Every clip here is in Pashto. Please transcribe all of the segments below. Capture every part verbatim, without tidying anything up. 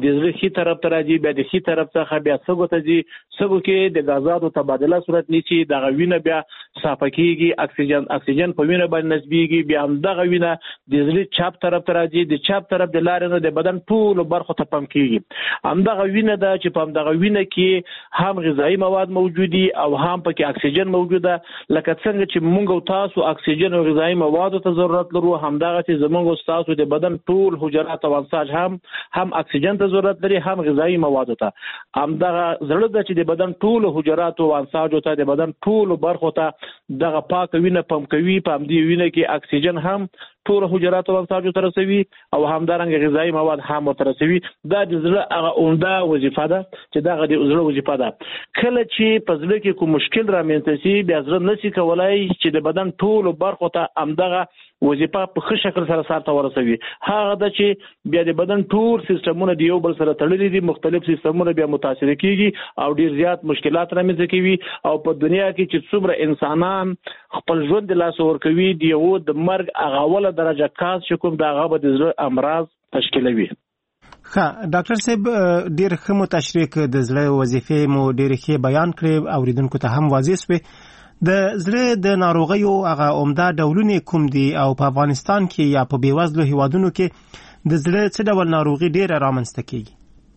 د زړه ښي طرف ته راځي، بیا د ښي طرف څخه بیا سږو ته ځي، سږو کې د غازاتو تبادله صورت نیسي، دغه وینه بیا صافه کېږي، اکسیجن اکسیجن په وینه باندې نصبېږي، بیا همدغه وینه د زړه چپ طرف ته راځي، د چپ طرف د لارې نه د بدن ټولو برخو ته پمپ کېږي. همدغه وینه ده چې په همدغه وینه کې هم غذایي مواد موجود دي او هم پکې اکسیجن موجوده. لکه څنګه چې موږ او تاسو اکسیجن او غذایي موادو ته ضرورت لرو، همدغه چې زموږ او تاسو د بدن ټول حجرات او انساج هم هم اکسیجن ته ضرورت لري، هم غذایي موادو ته. همدغه زړه ده چې د بدن ټول حجرات او انساج ته د بدن ټول برخو ته دغه پاک وینه پمپ کوي، په همدې وینه کې اکسیجن هم ټول حجرات او انساج ته رسوي او همدارنګه غذایي مواد هم ورته رسوي. دا د زړه هغه عمده وظیفه ده چې دغه د زړه وظیفه ده. کله چې په زړه کې کوم مشکل رامنځته شي، بیا زړه نشي کولای چې د بدن ټول برخو ته همدغه وظیفه په ښه شکل سره سرته ورسوي. هغه ده چې بیا د بدن ټول سیستمونه د یو بل سره تړلي دي، مختلف سیستمونه بیا متاثر کیږي او ډیر زیات مشکلات رامنځته کوي. او په دنیا کې چې څومره انسانان خپل ژوند د لاسه ورکوي، د یو د مرګ هغه اوله درجه کاز چې کوم د هغه به د زړه امراض تشکیلوي. ښه ډاکټر صاحب، ډیر ښه مو تشریح کړ، د زړه وظیفې مو ډیر ښه بیان کړې، اوریدونکو ته هم واضح شوې. د زړه د ناروغیو هغه عمده ډولونه کوم دي او په افغانستان کې یا په بیوزلو هیوادونو کې د زړه څه ډول ناروغي ډیره رامنځته کیږي؟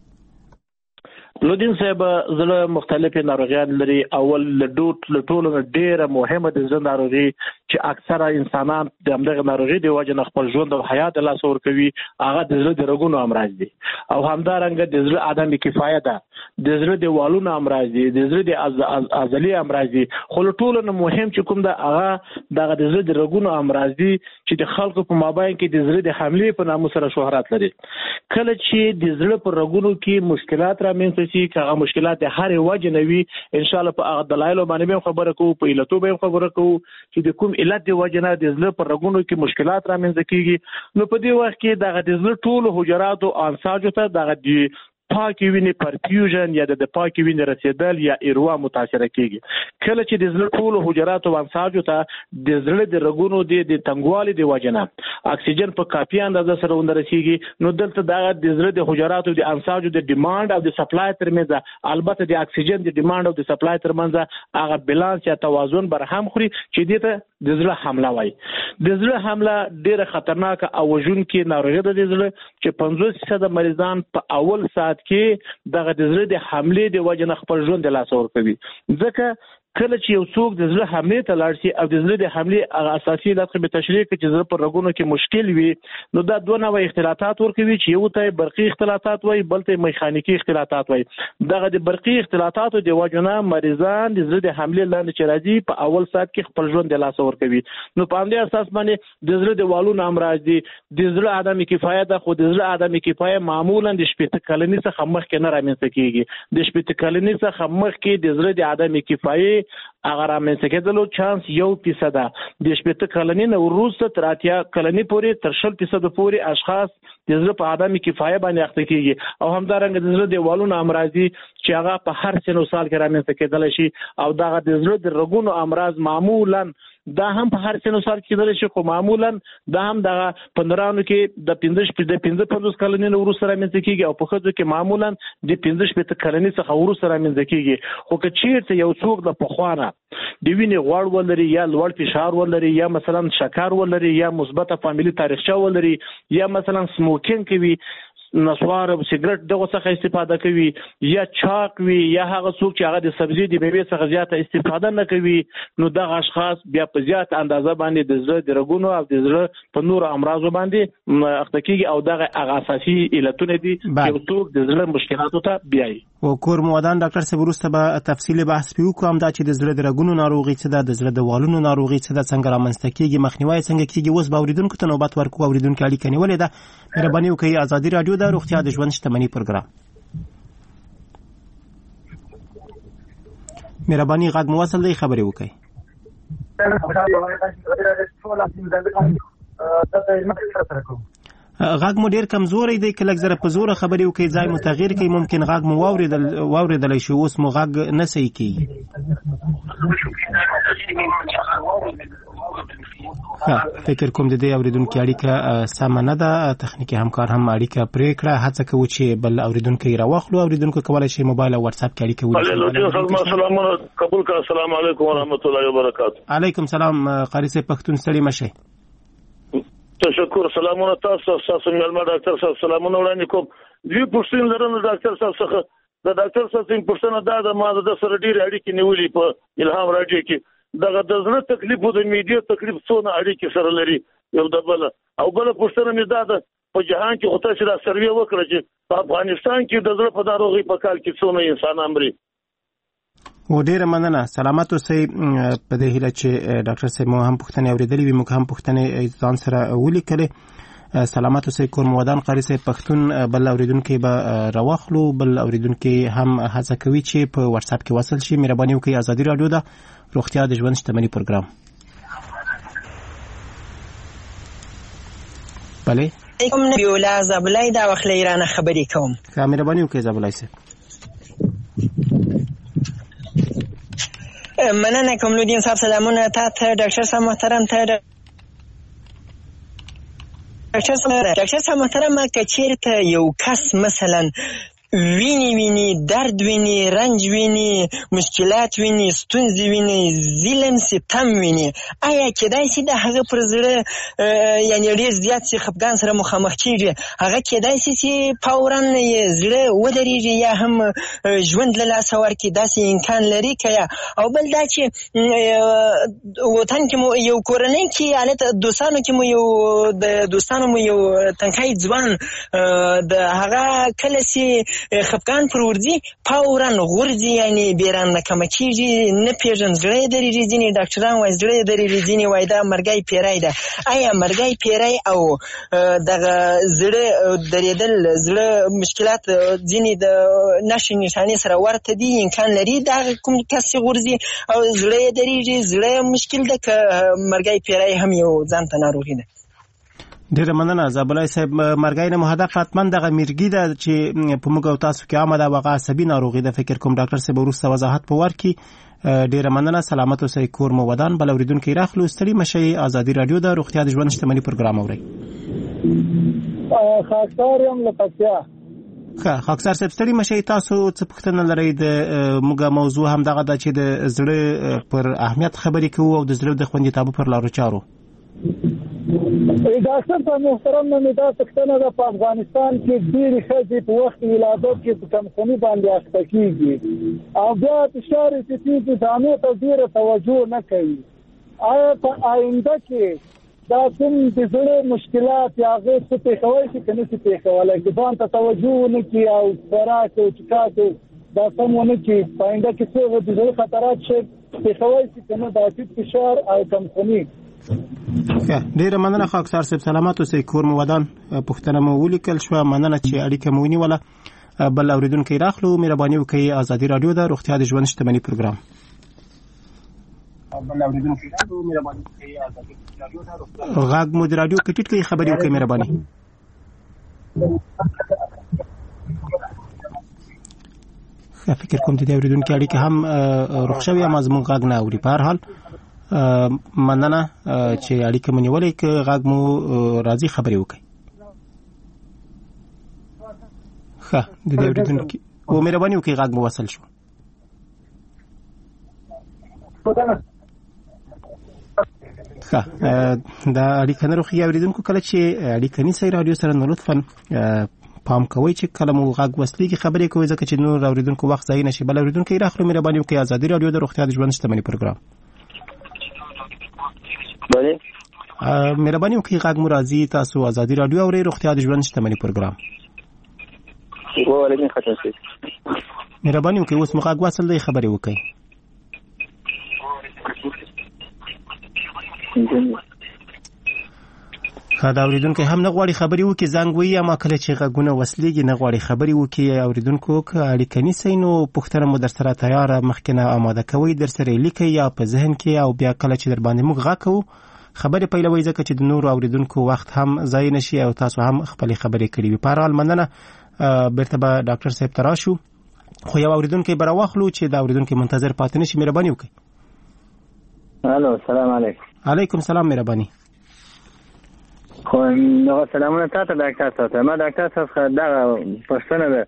لودین صاحب، زړه مختلفې ناروغیان لري. اول له ټولو نه ډیره مهمه د زړه ناروغي چې اکثره انسانان د همدغه ناروغي د وجې نه خپل ژوند او حیات له لاسه ورکوي، هغه د زړه د رګونو امراض دي او همدارنګه د زړه عدم کفایت ده، د زړه د والونو امراض دي، د زړه د عضلې امراض دي. خو له ټولو نه مهم چې کوم ده هغه دغه د زړه د رګونو امراض دي چې د خلکو په مابین کې د زړه د حملې په نامه سره شهرت لري. کله چې د زړه پر رګونو کې مشکلات رامنځته شي، که هغه مشکلات د هر وجه نه وي، ان شاء الله په هغه دلایلو باندې به خبره کوو، په علتو به خبره کوو چې د کوم علت د وجه نه د زړه پر رګونو کې مشکلات رامنځته کیږي. نو په دې وخت کې دغه د زړه ټول حجرات او انساج ته دغه د پاکي وینې پرفیوژن یا د پاکي وینې رسیدل یا ایروا متاثره کیږي. کله چې د زړه ټول حجرات او انساج ته د زړه د رګونو د تنګوالي د وجه نه اکسیجن په کافي اندازه سره ورسیږي، نو دلته دغه د زړه د حجرات او د انساج د ډیماند او د سپلای ترمنځ، البته د اکسیجن د ډیماند او د سپلای ترمنځ هغه بیلانس یا توازن برهم خوري چې دته د زړه حمله وایي. د زړه حمله ډیره خطرناکه او وژونکې ناروغي ده د زړه چې پنځوس فیصد مریضان په اول ساعت کې دغه د زړه د حملې د وجه نه خپل ژوند د لاسه ورکوي. ځکه کله چې یو څوک د زړه حملې ته لاړ شي او د زړه د حملې هغه اساسي علت به تشریح کړي چې زړه پر رګونو کې مشکل وي، نو دا دوه نوع اختلاطات ورکوي چې یو ته برقي اختلاطات وایي، بل ته میخانیکي اختلاطات وایي. دغه د برقي اختلاطاتو د وجه نه مریضان د زړه د حملې لاندې چې راځي په اول ساعت کې خپل ژوند د لاسه ورکوي. نو په همدې اساس باندې د زړه د والونو امراض دي، د زړه عدم کفایت ده. خو د زړه عدم کفایت معمولا د شپېته کلنۍ څخه مخکې نه رامنځته کیږي. د شپېته کلنۍ څخه مخکې د زړه د عدم کفایت هغه رامنځته کېدلو چانس یو فیصد ده. د شپېته کلنۍ نه وروسته تر اتیا کلنۍ پورې تر شل فیصد پورې اشخاص د زړه په عدم کفایت باندې اخته کیږي. او همدارنګه د زړه د والونو امراض دي چې هغه په هر سن او سال کې رامنځته کېدلی شي. او دغه د زړه د رګونو امراض معمولا دا هم په هر سن او سال کې کېدلی شي، خو معمولا دا هم دغه پندرانو کې د پنځه د پنځه پنځوس کلنۍ نه وروسته رامنځته کېږي او په ښځو کې معمولا د پنځه شپېته کلنۍ څخه وروسته رامنځته کېږي. خو که چېرته یو څوک د پخوا نه د وینې غوړ ولري یا لوړ فشار ولري یا مثلا شکر ولري یا مثبته فامیلي تاریخچه ولري یا مثلا سموکینګ کوي، نسوار او سیګریټ دغه څخه استفاده کوي، یا چاق وي، یا هغه څوک چې هغه د سبزی د میوې څخه زیاته استفاده نه کوي، نو دغه اشخاص بیا په زیات اندازه باندې د زړه د رګونو او د زړه په نور امراضو باندې اخته کیږي. او دغه هغه اساسي علتونه دي چې څوک د زړه مشکلاتو ته بیایي. او کور مودان ډاکټر صاحب وروسته به تفصیلي بحث وکړو هم دا چې د زړه د رګونو ناروغي څه ده، د زړه د والونو ناروغي څه ده، څنګه رامنځته کیږي، مخنیوی څنګه کیږي. اوس به اوریدونکو ته نوبت ورکړو. اوریدونکو اړیکه نیولې ده. مهرباني وکړئ، ازادي راډیو د روغتیا د ژوند شتمني پروګرام. مهرباني غږ مو وصل دی، خبرې وکړئ. غږ مو ډیر کمزوری دی، که لږ زره په زوره خبرې وکړئ، ځای مو تغییر کړئ، ممکن غږ مو واورېدل واورېدلی شي. اوس مو غږ نه صحیح کېږي. فکر کوم د دې اوریدونکو اړیکه سم نه ده، تخنیکی همکار هم اړیکه پرې کړه. هڅه کوو چې بل اوریدونکو یې راوخلو. اوریدونکو کولای شي موبایل او واتس اپ کې اړیکه ولري. السلام قبول کا. السلام علیکم ورحمۃ اللہ وبرکاتہ. علیکم سلام. قاری صاحب پښتون ستړي مشه. تشکر. سلامونه تاسو. تاسو ملما ډاکټر صاحب سلامونه وړاندې کوم. دوی پوښتنه لرم ډاکټر صاحب څخه. د ډاکټر صاحب څخه پوښتنه دا ده، ما د سره ډیر اړیکې نیولې په الهام راډیو کې. دغه د زړه تکلیف او د میډیا تکلیف څونه اړیکې سره لري یو د بل. او بل پوښتنه مې دا ده، په جهان کې خو تاسو دا سروې وکړه چې په افغانستان کې د زړه په ناروغۍ په کال کې څونه انسانان مري. و ډیره مننه. سلامت اوسئ. په دې هیله چې ډاکټر صاحب مو هم پوښتنې اورېدلې وي، موږ هم پوښتنې ځان سره ولیکلې. سلامت اوسئ. کور مو ودان. قاری صاحب پښتون بل اوریدونکو به راوخلو. بل اوریدونکو هم هڅه کوي چې په واتس اپ کې وصل شي. مهرباني وکړئ. ازادي رادیو ده، روغتیا د ژوند شتمنۍ پروګرام. بله کوم نبیولا زبلای دا وخت ایران خبرې کوم. ښه مهرباني وکړئ زبلای صاحب. مننه کوم لودین صاحب. سلامونه تا ته ډاکټر صاحب محترم. ته ډاکټر صاحب ډاکټر صاحب محترم، که چیرته یو کس مثلا ویني ویني درد ویني رنج ویني مشکلات ویني ستونزې ویني ظلم ستم ویني، آیا کېدای شي د هغه پر زړه یعنی ډېر زیات شي خفګان سره مخامخ کېږي، هغه کېدای شي چې فورا زړه ودرېږي یا هم ژوند له لاسه ورکړي؟ داسې امکان لري که یا؟ او بل دا چې وطن کې مو یو کورنۍ کې حالت دوستانو کې مو یو د دوستانو مو یو تنکای ځوان د هغه کله چې خفګان پر ورځي فورا غورځي، یعنی بیران نکمه کېږي، نه پېژن زړه یې درېږي، ځینې ډاکټران وایي زړه یې درېږي، ځینې وایي دا مرګی پیری ده. آیا مرګی پیری او دغه زړه درېدل زړه مشکلات ځینې د نښې نښانې سره ورته دي؟ امکان لري دا کوم کس چې غورځي او زړه یې درېږي زړه مشکل ده که مرګی پیری هم یو ځان ته ناروغي ده؟ ډیره مننه زابلای صاحب. مرګای نه مهدف حتما دغه میرګي ده چې په موږ او تاسو کې عامه ده، واقع عصبي ناروغي ده. فکر کوم ډاکټر صاحب وروسته وضاحت په ورکړي. ډیره مننه. سلامت اوسئ. کور مو ودان. بل اوریدونکو راخلو. ستړي مشئ. ازادي رادیو ده، روغتیا د ژوند شتمنۍ پروګرام اورئ. خاکسار یم له پکتیا. ښه خاکسار صاحب ستړي مشئ. تاسو څه پوښتنه لرئ؟ د موږ موضوع هم دغه ده چې د زړه پر اهمیت خبرې کوو او د زړه د خوندیتابه پر لارو چارو. ډاکټر صاحب محترم، نو دا پښتنه ده، په افغانستان کې ډېرې ښځې په وخت ولادت کې په کمخوني باندې اخته کېږي او بیا فشار یې ټیټېږي، دانو ته ډېره توجه نه کوي. آیا په آینده کې دا کوم د زړه مشکلات یا هغې څه پېښولی شي که نه شي پېښولی؟ که ځان ته توجه ونه کړي او خوراک او چکاک دا سم ونه کړي، په آینده کې څه د زړه خطرات شي پېښولی شي که نه؟ دا ټیټ فشار او کمخوني. ډیره مننه خاکسار صاحب. سلامت اوسئ. کور مو ودان. پوښتنه مو ولیکل شوه. مننه چې اړیکه مو ونیوله. بل اوریدونکو راخلو. مهرباني وکړئ. ازادي رادیو ده، روغتیا د ژوند شتمنۍ پروګرام. بل اوریدونکو راخلو. مهرباني وکړئ. ازادي رادیو ده، غږ مو د رادیو کټیټ کړئ. خبرې وکړئ مهرباني. فکر کوم چې د اوریدونکو اړیکه هم روغ شوې اما زموږ غږ نه اوري. په هر حال مننه چې اړیکه مو نیولې. که غږ مو راځي خبرې وکړئ. ښه د دې اوریدونکو او مهرباني وکړئ غږ مو وصل شو. ښه دا اړیکه نه روغي اوریدونکو کله چې اړیکه نیسئ رادیو سره نو لطفا پام کوئ چې کله مو غږ وصلېږي خبرې کوئ، ځکه چې نور اوریدونکو وخت ضایع نشي. بل اوریدونکو راخلو. مهرباني وکړئ. ازادي رادیو د روغتیا د ژوند شتمنۍ پروګرام. بله مهرباني وکړئ غږ مو راځي. تاسو ازادي رادیو اورئ، روغتیا د ژوند شتمنۍ پروګرام. وعلیکم السلام. مهرباني وکړئ اوس مو غږ وصل دی، خبرې وکړئ. ښه دا اوریدونکو هم نه غواړي خبرې وکړي، زنګ وهي، اما کله چې غږونه وصلېږي نه غواړي خبرې وکړي. اوریدونکو که اړیکه نیسئ نو پوښتنه مو در سره تیاره مخکې نه اماده کوئ، در سره یې لیکئ یا په ذهن کې، او بیا کله چې در باندې موږ غږ کوو خبرې پیلوئ، ځکه چې د نورو اوریدونکو وخت هم ضایع نشي او تاسو هم خپلې خبرې کړې وي. په هر حال مننه. بیرته به ډاکټر صاحب ته راشو، خو یو اوریدونکی به راواخلو چې دا اوریدونکی منتظر پاتې نشي. مهرباني وکړئ. الو السلام علیکم. علیکم سلام مهرباني. خو نو سلامونه تاسو ډاکټر صاحب. ما ډاکټر صاحب دا پښتنه ده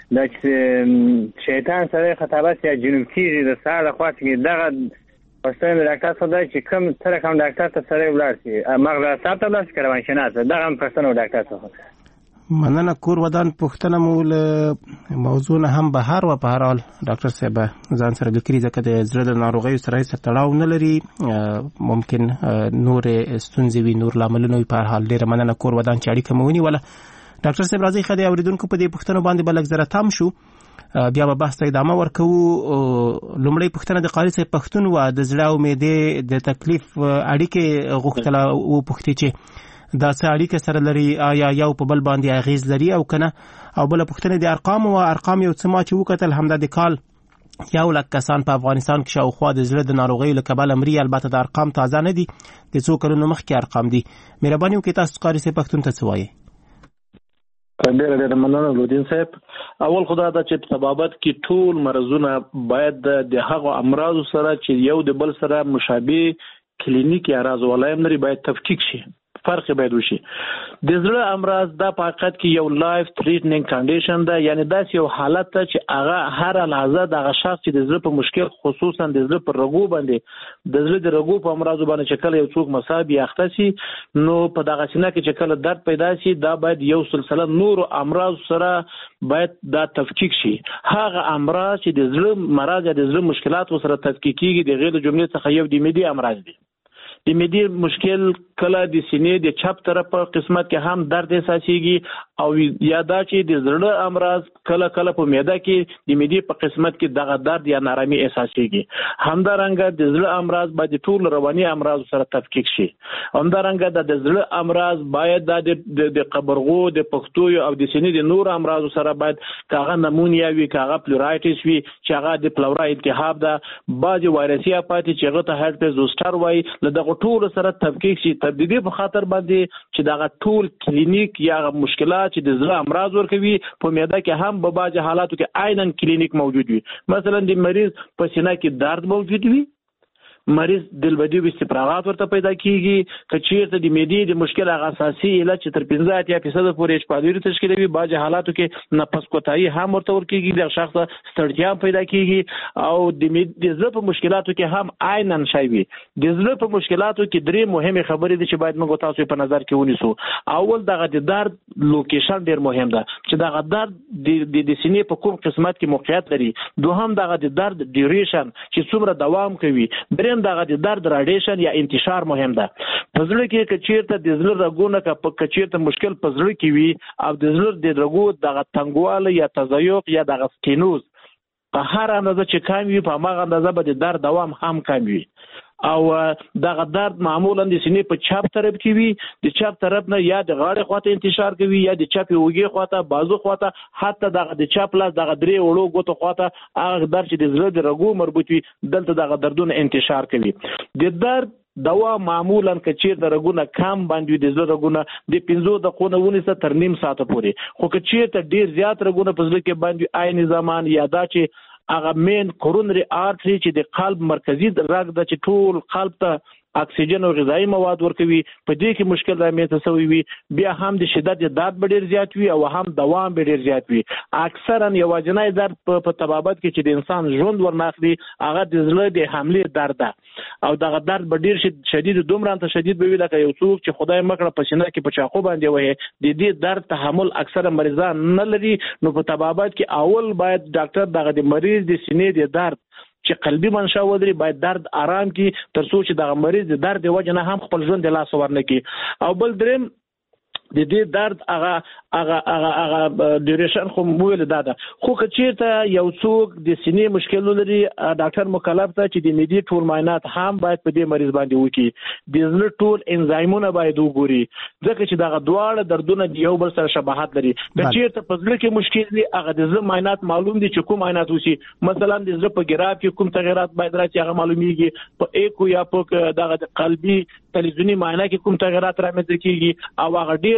د شیطان سره خطابت یا جنوب کیږي د ساړه خواته کې دغه پښتنه ډاکټر صاحب چې کوم سره کوم ډاکټر ته سره ولاړ شي مغزه تاسو لاس کروان شنه دا هم پښتنه ډاکټر صاحب. مننه کور ودان پښتنه مول موضوع نه هم بهر و په هر حال ډاکټر صاحب ځان سره لیکري ځکه د زړه د ناروغیو سره هیڅ تړاو نه لري ممکن نور ستونزې وي نور لاملونه وي. په هر حال ډیره مننه کور ودان چې اړیکه مو ونیوله. ډاکټر صاحب راځي خدای اوریدونکو په دې پښتنو باندې بلک زره تام شو بیا به بحث ته ادامه ورکوو. لومړی پوښتنه د قاري صاحب پښتون و د زړه او معدې د تکلیف اړیکې غوښتله و پوښتې چې دا څه اړیکه سره لري آیا یو په بل باندې اغیز لري او کنه. او بل پوښتنه د ارقام او ارقام یو څه ما چې وکتل همدا د کال یو لک کسان په افغانستان کې شاوخوا د زړه د ناروغیو له کبله مري. البته د ارقام تازه نه دي د څو کلونو مخکې ارقام دي. مهرباني وکړئ تاسو قاري صاحب پښتون ته څه وایي؟ ډېر ډېر مننه لودین صاحب. اول خدا دا چې په طبابت کې ټول مرزونه باید د هغو امراض سره چې یو د بل سره مشابه کلینیکي اعراض ولایم لري باید تفکیک شي فرق باید وشي. د زړه امراض دا په حقیقت کې یو لایف تریټنینګ کنډیشن ده یعنی داسې یو حالت ته چې هغه هر لحظه دغه شخص چې د زړه په مشکل خصوصا د زړه په رګو باندې د زړه د رګو په امراض باندې چې کله یو څوک مصاب یا اخته شي نو په دغه سینه کې چې کله درد پیدا شي دا باید یو سلسله نور امراض سره باید دا تفکیک شي. هغه امراض چې د زړه مرض یا د زړه مشکلات سره تفکیک کیږي د غیر جملې څخه یو د معدې امراض دي. د معدې مشکل کله د سینې د چپ طرف په قسمت کې هم درد احساسيږي او یا دا چې د زړه امراض کله کله په معده کې د معدې په قسمت کې دغه درد یا نارامي احساسيږي. همدارنګه د زړه امراض باید ټول رواني امراض سره تفکیک شي. همدارنګه د زړه امراض باید د قبرغو د پښتو او د سینې د نور امراض سره باید کاغه نمونیا وي کاغه پلورایټس وي چې هغه د پلورا التهاب ده بعض وایرسي اپاتي چې هغه ته هرپز زوستر وایي لدغه ټول سره تفکیک شي. تبدیلی په خاطر باندې چې دا ټول کلینیک یا مشکلات چې د زړه امراض ورکوي په معده کې هم په بعض حالاتو کې عیناً کلینیک موجود وي. مثلا د مریض په سینه کې درد موجود وي مریض دلبدي او استفراغات ورته پیدا کیږي کچیرته د معدې د مشکل هغه اساسي علت چې تر پنځه اتیا فیصد پورې شپادوري تشکیلوي بعض حالاتو کې نفس کوتاهي هم ورته ورکیږي د شخص ستړیا پیدا کیږي او د زړه په مشکلاتو کې هم عیناً شای وي. د زړه په مشکلاتو کې درې مهمه خبرې دي چې باید موږ تاسو په نظر کې ونیسو. اول دغه د درد لوکیشن ډیر مهم ده چې دغه درد د د سینې په کوم قسمت کې موقعیت لري. دوهم دغه د درد ډیوریشن چې څومره دوام کوي. دریم دغه د درد راډیشن یا انتشار مهم ده. په زړه کې کچیرته د زړه رګونه کا کچیرته مشکل په زړه کې وي او د زړه د رګو دغه تنګواله یا تضیق یا دغه سټینوز په هر اندازه چې کم وي په هغه اندازه به د درد دوام هم کم وي. او دغه درد معمولا د سینې په چپ طرف کې وي د چپ طرف نه یا د غاړې خواته انتشار کوي یا د چپ وګي خواته بازو خواته حتی دغه د چپ لاس دغه درې وړو ګوتو خواته هغه درد چې د زړه د رګو مربوط وي دلته دغه دردونه انتشار کوي. د درد دوا معمولا کچیر د رګونه کم باندې د زړه رګونه د پنځو دقیقو ونیسه تر نیم ساعت پورې خو کچیر ته ډیر زیات رګونه په زړه کې باندې عین زمان یا دا چې هغه مین کورونري آرټري چې د قلب مرکزی رګ د چې ټول قلب ته اکسیجن او غذایی مواد ورکوي په دې کې مشکل رامنځته شوی وي بیا هم د شدت درد به ډیر زیات وي او هم دوام به ډیر زیات وي. اکثرا یو جنای درد په طبابت کې چې د انسان ژوند ورناخلي هغه د زړه د حمله درد ده او دغه درد به ډیر شدید دومره ته شدید به وي لکه یو څوک چې خدای مکړه په سینه کې په چاقو باندې وایي د دې درد تحمل اکثره مریضان نه لري. نو په طبابت کې اول باید ډاکټر دغه د مریض د سینې د درد چې قلبي منشا ولري باید درد آرام کی تر څو چې د مریض د درد وجه نه هم خپل ژوند د لاس ورنه کی. او بل دریم د دې درد هغه هغه هغه هغه ډیوریشن خو مویل داده خو کچیرته یو څوک د سینې مشکل لري ډاکټر مکلف ته چې د معدې ټول معاینات هم باید په دې مریض باندې وکړي. د زړه ټول انزایمونه باید وګوري ځکه چې دغه دواړه دردونه د یو بل سره شباهت لري. کچیرته په زړه کې مشکل دي هغه د زړه معاینات معلوم دي چې کوم معاینات وشي مثلا د زړه په ګراف کې کوم تغیرات باید راځي هغه معلومیږي په ایکو یا په دغه قلبي تلویزیونی معاینه کې کوم تغیرات رامنځته کیږي او هغه ډیر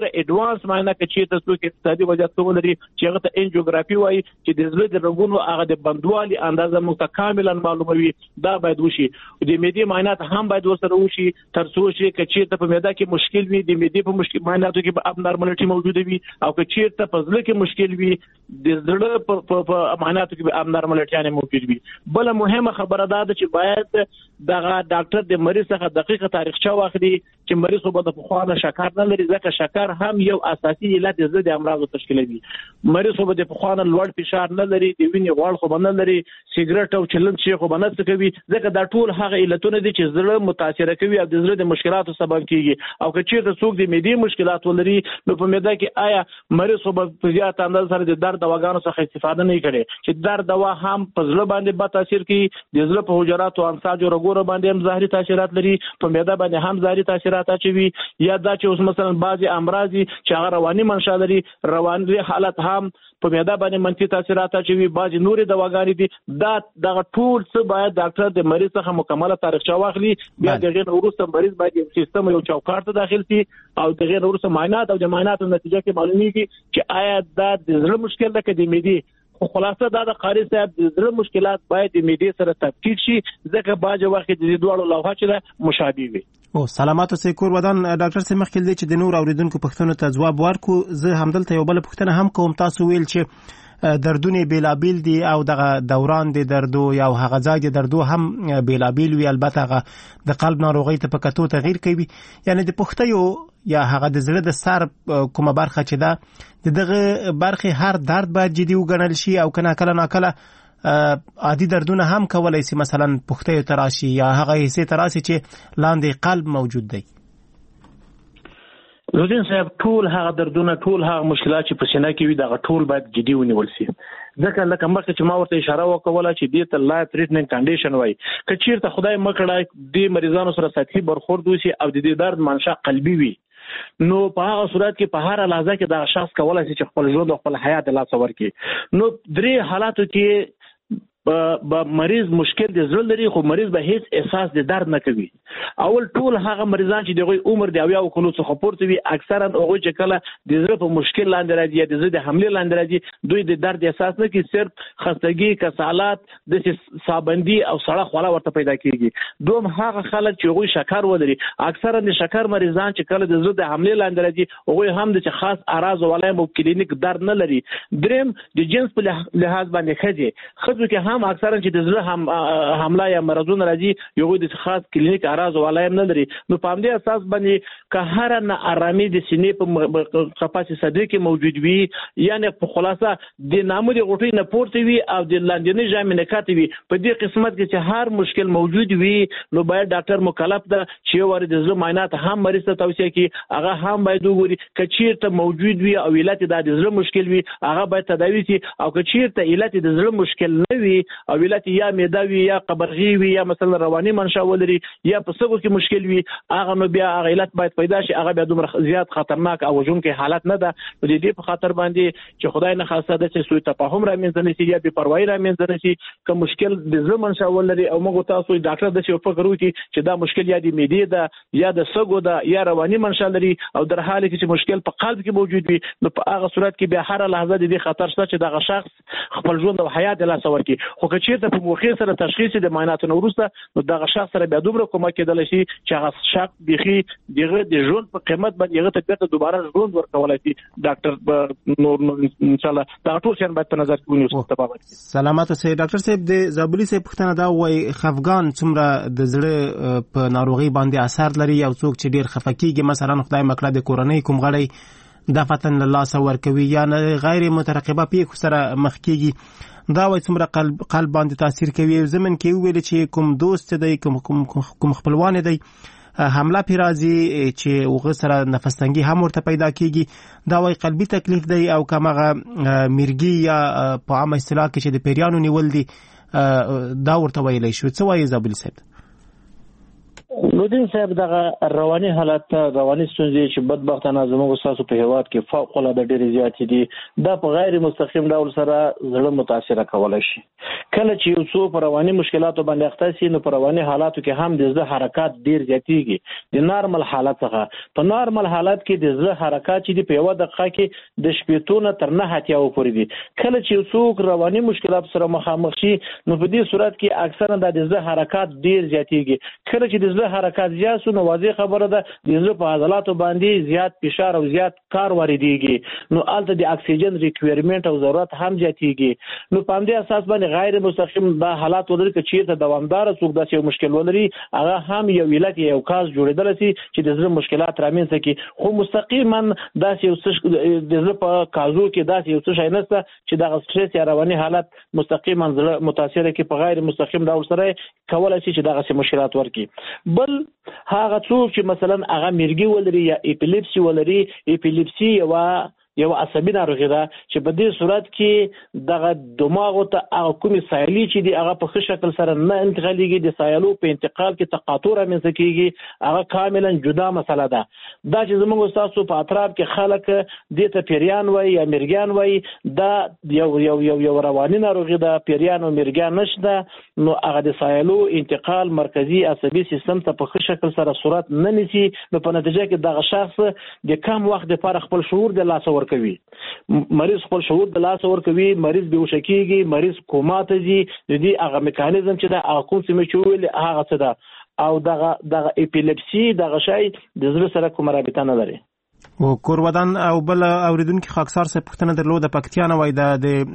دغه اډوانس معاینه کې چې تاسو کې اقتصادي وضعیت ولري چې هغه ته انجیوګرافي وایي چې د زړه د رګونو هغه د بندوالي اندازه متکاملا معلوموي دا باید وشي د معدې معاینات هم باید ورسره وشي تر څو چې چې په معده کې مشکل وي د معدې په مشکل معایناتو کې به اب نارمالټي موجوده وي او که چیرته په زړه کې مشکل وي د زړه په معایناتو کې به اب نارمالټي نه موجود وي. بل مهمه خبره ده چې باید دغه ډاکټر د مریض څخه دقیقه تاریخچه واخلي چې مریض خو به د پخوانه شکر نه لري ځکه شکر هم یو اساسي علت د زړه د امراضو تشکیلوي. مریض خو به د پخوانه لوړ فشار نه لري د وینې غوړ خو به نه لري سیګریټ او چلند شي خو به نه څکوي ځکه دا ټول هغه علتونه دي چې زړه متاثر کوي او د زړه د مشکلاتو سبب کیږي او که چیرته څوک د معدې مشکلات ولري نو په معده کې آیا مریض خو به زیات اندازه سره د درد دواګانو څخه استفاده نه کوي چې درد دوا هم په زړه باندې به تاثیر کوي د زړه په حجرات او انساج او رګونو باندې هم ظاهري تاثیرات لري په معده باندې هم ظاهري تاثیرات اچوي یا دا چې اوس مثلا بعضي امراض چې هغه رواني منشأ لري رواني حالت هم په معده باندې منفي تاثیرات اچوي بعضي نوري دواګانې دي دا دغه ټول څه باید ډاکټر د مریض څخه مکمله تاریخچه واخلي بیا دغه وروسته مریض باید یو سیستم یو چوکاټ ته داخل شي او دغه وروسته معاینات او د معایناتو نتیجه کې معلومیږي چې آیا دا د زړه مشکل ده که د معدې خو خلاصه دا د قاری صاحب د زړه مشکلات باید د معدې سره تفکیک شي ځکه باج وخت د دې دوړو لوحه چې مشابه وي. او سلامات اوسې کور ودان ډاکټر سي مخکې دی چې د نور اوریدونکو پوښتنو ته ځواب ورکو زه همدلته یو بل پوښتنه هم کوم تاسو ویل چې دردونه بیلابیل دي او دغه دوران د دردو یا هغه ځای د دردو هم بیلابیل وي البته هغه د قلب ناروغي ته پکاتو تغیر کوي یعنی د پښتیو یا هغه د زړه د سر کومه برخه چې ده دغه برخه هر درد باید جدي وګڼل شي او کنه کله ناکله عادي دردونه هم کولای شي مثلا پښتیو تراشي یا هغه حصے تراشي چې لاندې قلب موجود دی. زین صاحب ټول هغه دردونه ټول هغه مشکلات چې په سینه کې وي دا ټول باید جدي ونیول شي ځکه لکه مخکې چې ما ورته اشاره وکوله چې دې ته لایف تریټمنټ کنډیشن وایي که چیرته خدای مکړه د مریضانو سره سطحي برخورد وشي او د دې درد منشأ قلبي وي نو په هغه صورت کې په هر لحظه کې دا شخص کولای شي چې خپل ژوند او خپل حیات له لاس ورکړي. نو درې حالاتو کې به مریض مشکل د زړه لري خو مریض به هیڅ احساس د درد نه کوي. اول ټول هغه مریضان چې دغه عمر دی اویا او کلو څخه پورته وي اکثرا هغه چې کله د زړه په مشکل لاندې راځي یا د زړه د حمله لاندې راځي دوی د درد احساس نه کوي صرف خستګي کسالات د سابندي او سړه خوله ورته پیدا کیږي. دوم هغه خلک چې هغه شکر ولري اکثرا د شکر مریضان چې کله د زړه د حمله لاندې راځي هغه هم د خاص اراز ولای مو کلینیک درد نه لري. دریم د جنس په لحاظ باندې خځه خځو کې هم اکثرا چې د زړه هم حمله یا مرزونه راځي یو د خاص کلینیک اراز ولایم نه لري. نو په همدې اساس باندې که هر نه آرامي د سینې په قفسه صدري کې موجود وي یعنی په خلاصه د نامو د غوټۍ نه پورته وي او د لاندنۍ ژامې نه کاته وي په دې قسمت کې چې هر مشکل موجود وي نو باید ډاکټر مکلف ده چې ور د زړه معاینات هم مریض ته توصیه کوي هغه هم باید وګوري که چیرته موجود وي او علت د زړه مشکل وي هغه باید تداوي شي او که چیرته علت د زړه مشکل نه وي او علت یا معده وي یا قبرغي وي یا مثلا رواني منشأ ولري یا په سږو کې مشکل وي هغه نو بیا هغه علت باید پیدا شي هغه بیا دومره زیات خطرناک او وژونکي حالت نه ده. په دې په خاطر باندې چې خدای نه خاصه ده چې سوء تفاهم رامنځته نشي یا بې پروايي رامنځته نشي که مشکل د زړه منشأ ولري او موږ تاسو ډاکټر د څه فکر وکړي چې دا مشکل یا د معدې ده یا د سږو ده یا رواني منشأ لري او در حال کې چې مشکل په قلب کې موجود وي نو په هغه صورت کې بیا هر لحظه د دې خطر شته چې دا شخص خپل ژوند او حیات له لاس ورکړي. خو که چیرته په موخه سره تشخیص د معایناتو وروسته نو دغه شخص سره بیا دومره کومک کېدل شي چې هغه شخص بيخي دغه د ژوند په قیمت باندې هغه ته بیرته دوباره ژوند ورکولای شي. ډاکټر نور ان شاء الله دا ټول شان باید په نظر کې ونیول شي. سلامات اوسئ ډاکټر صاحب د زابلی صاحب پوښتنه دا وایي خفګان څومره د زړه په ناروغي باندې اثر لري او څوک چې ډیر خفقېږي مثلا خدای مکړه د کورنۍ کوم غړي د فتن له لاس ورکوي یا غیر مترقبه پیښو سره مخ کیږي دا وایي څومره قلب قلب باندې تاثیر کوي. زمن کې ویل چې کوم دوست دی کوم کوم کوم خپلوان دی حمله پی راځي چې وغه سره نفس تنګي هم ورته پیدا کیږي دا وایي قلبي تکلیف دی او کومه مرګي یا په عامه اصطلاح کې چې د پیریانو نیول دي دا ورته ویلای شو. څه وایي زابلی صاحب؟ نورالدین صاحب دغه رواني حالت رواني ستونزې چې بدبختانه زموږ تاسو په هیواد کې فوق العاده ډېرې زیاتې دي دا په غیر مستقیم ډول سره زړه متاثر کولای شي. کله چې یو څوک په رواني مشکلاتو باندې اخته شي نو په رواني حالاتو کې هم د زړه حرکات ډېر زیاتېږي د نارمل حالت څخه. په نارمل حالت کې د زړه حرکات چې په یو دقیقه کې د شپېتو نه تر نه اتیاو پورې دي. کله چې یو څوک رواني مشکلات سره مخامخ شي نو په دې صورت کې اکثرا د زړه حرکات ډېر زیاتېږي. کله چې د زړه حرکات زیات شو نو واضح خبره ده د زړه په عضلاتو باندې زیات فشار او زیات کار واردېږي نو الته د اکسیجن ریکوایرمنت او ضرورت هم زیاتېږي. نو په همدې اساس باندې غیر مستقیم دا حالات ولري چې چیرته دوامدار څوک داسې یو مشکل ولري هغه هم یو علت یو کاز جوړېدل شي چې د زړه مشکلات رامنځته کړي. خو مستقیما داسې یو څه د زړه په کازو کې داسې یو څه شی نشته چې د سټرس یا رواني حالت مستقیما زړه متاثر کړي. په غیر مستقیم ډول سره کولای شي چې دغه مشکلات ورکړي. بل هغه څوک چې مثلا هغه مرګي ولري یا اپیلیپسي ولري. اپیلیپسي یو یو عصبي ناروغي ده چې په دې صورت کې دغه دماغ ته هغه کومې سایلي چې دی هغه په ښه شکل سره نه انتقالېږي. د سایلو په انتقال کې تقاطع رامنځته کېږي. هغه کاملا جدا مسله ده. دا چې زموږ ستاسو په اطراف کې خلک دې ته پیریان وایي یا مرګیان وایي دا یو یو یو یو رواني ناروغي ده. پیریان او مرګیان نشته نو هغه د سایلو انتقال مرکزي عصبي سیستم ته په ښه شکل سره صورت نه نیسي نو په نتیجه کې دغه شخص د کم وخت لپاره خپل شعور د لاسه ورکوي. مریض خپل شعور د لاسه ورکوي. مریض بې هوښه کېږي. مریض کوما ته ځي. د دې هغه میکانیزم چې ده هغه کوم څه مې چې وویل هغه څه ده او دغه دغه اپیلیپسي دغه شی د زړه سره کومه رابطه نه لري. او کورودان او بل اوریدونکو خاکسار څخه پوښتنه درلوده پکتیا نه وای د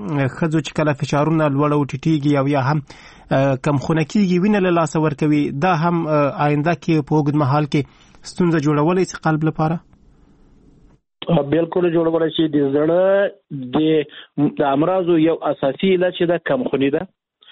خځو چې کله فشارونه لوړ او ټیټیږي او یا هم کم خونه کېږي وینه له لاسه ورکوي دا هم آینده کې په اوږد مهال کې ستونزه جوړولی شي قلب لپاره. بالکل جوړولی شي. د زړه د امراضو یو اساسي علت چې ده کمخوني ده.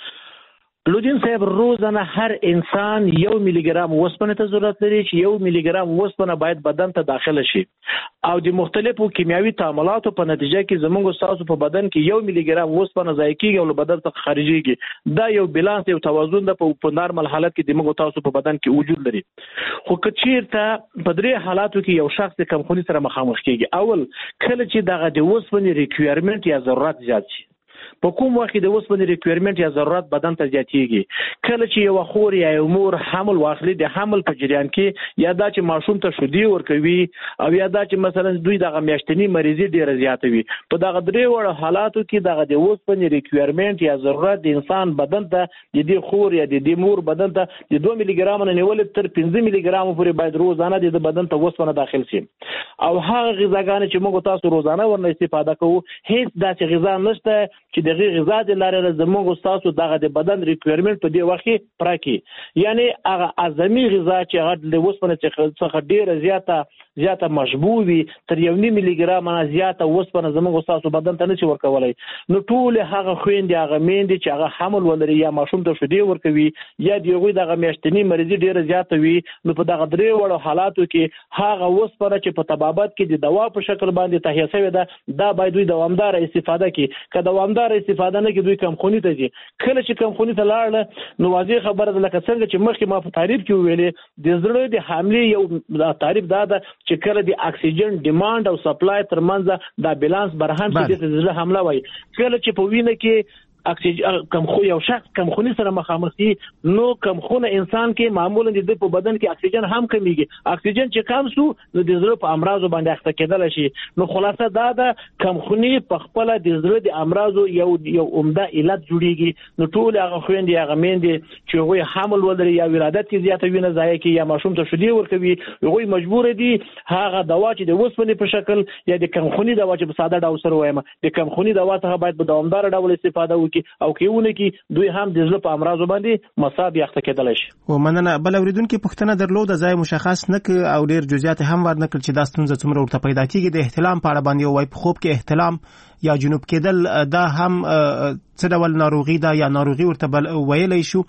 لودین صاحب روزانه هر انسان یو میلی ګرام وسپنه ته ضرورت لري چې یو میلی ګرام وسپنه باید بدن ته داخله شي او د مختلفو کیمیاوي تعاملاتو په نتیجه کې زموږ تاسو په بدن کې یو میلی ګرام وسپنه ضایع کیږي او له بدن څخه خارجيږي. دا یو بیلانس یو توازن ده په نارمل حالت کې د موږ تاسو په بدن کې وجود لري. خو کچیرته په درې حالاتو کې یو شخص د کمخوني سره مخامخ کیږي. اول کله چې دغه د وسپنې ریکوایرمنت یا ضرورت زیات شي. په کوم وخت د وسپنې ریکوایرمنت یا ضرورت بدن ته زیاتېږي؟ کله چې یو خور یا یو مور حمل واخلي د حمل په جریان کې یا دا چې ماشوم ته شیدې ورکوي او یا دا چې مثلا دوی دغه میاشتنی مریضي ډیره زیاته وي. په دغه درې وړ حالاتو کې دغه د وسپنې ریکوایرمنت یا ضرورت د انسان بدن ته د دې خور یا د دې مور بدن ته د دوه میلی ګرام نه نیول تر پنځه میلی ګرام پورې باید روزانه د بدن ته وسپنه داخل شي. او هغه غذاګانې چې موږ تاسو روزانه ورنه استفاده کوو هیڅ داسې غذا نشته چې دغه غذا د لارې زموږ تاسو دغه د بدن ریکوایرمنت په دې وخت کې پوره کړي. یعنی هغه اعظمي غذا چې هغه د وسپنې څخه ډیره زیاته زیاته مشبوع وي تر یو نیم میلی ګرام نه زیاته وسپنه زموږ تاسو بدن ته نشي ورکولای. نو ټول هغه خويندې هغه میندې چې هغه حمل ولري یا ماشوم ته شیدې ورکوي یا دغه دغه میاشتنی مریضي ډیره زیاته وي نو په دغه درې وړو حالاتو کې هغه وسپنه چې په طبابت کې د دوا په شکل باندې تهیه شوی ده دا باید دوی دوامدار استفاده کړي. که دوامدار استفاده نه کوي دوی کمخوني ته ځي. کله چې کمخوني ته لاړل نو واضح خبره ده لکه څنګه چې مخکې ما په تعریف کې ویلې د زړه د حملې یو تعریف دا ده چې کله د اکسیجن ډیماند او سپلای ترمنځ دا بیلانس برهم چې د زړه حمله وای کله چې په وینه کې اکسیجن کمخو یو شخص کمخوني سره مخامخ دي نو کمخونه انسان کې معمولا د په بدن کې اکسیجن هم کمیږي. اکسیجن چې کم سو نو د زړه په امراضو باندې اخته کېدل شي. نو خلاصه دا ده کمخوني په خپل د زړه د امراضو یو یو عمده علت جوړیږي. نو ټول هغه خويندې هغه میندې چې هغوی حمل ولري یا ولادت کې زیاته وینه ضایع کوي یا ماشوم ته شیدې ورکوي هغوی مجبور دي هغه دوا چې د وسپنې په شکل یا د کمخوني دوا چې په ساده ډول سره وایم د کمخوني دوا څخه باید په دوامدار ډول استفاده وکړي او کېونه کې دوی هم د زړه په امراضو باندې مصاب یاخته کېدلی شي. و مننه. بل اوریدونکو پوښتنه درلوده ځای مشخص نه ک او ډیر جزئیات هم ور نکړ چې دا ستونزه څومره ورته پیدا کیږي. د احتلام په اړه باندې وای په خوب کې احتلام یا جنوب کېدل دا هم څه ډول ناروغي ده یا ناروغي ورته ویلی شو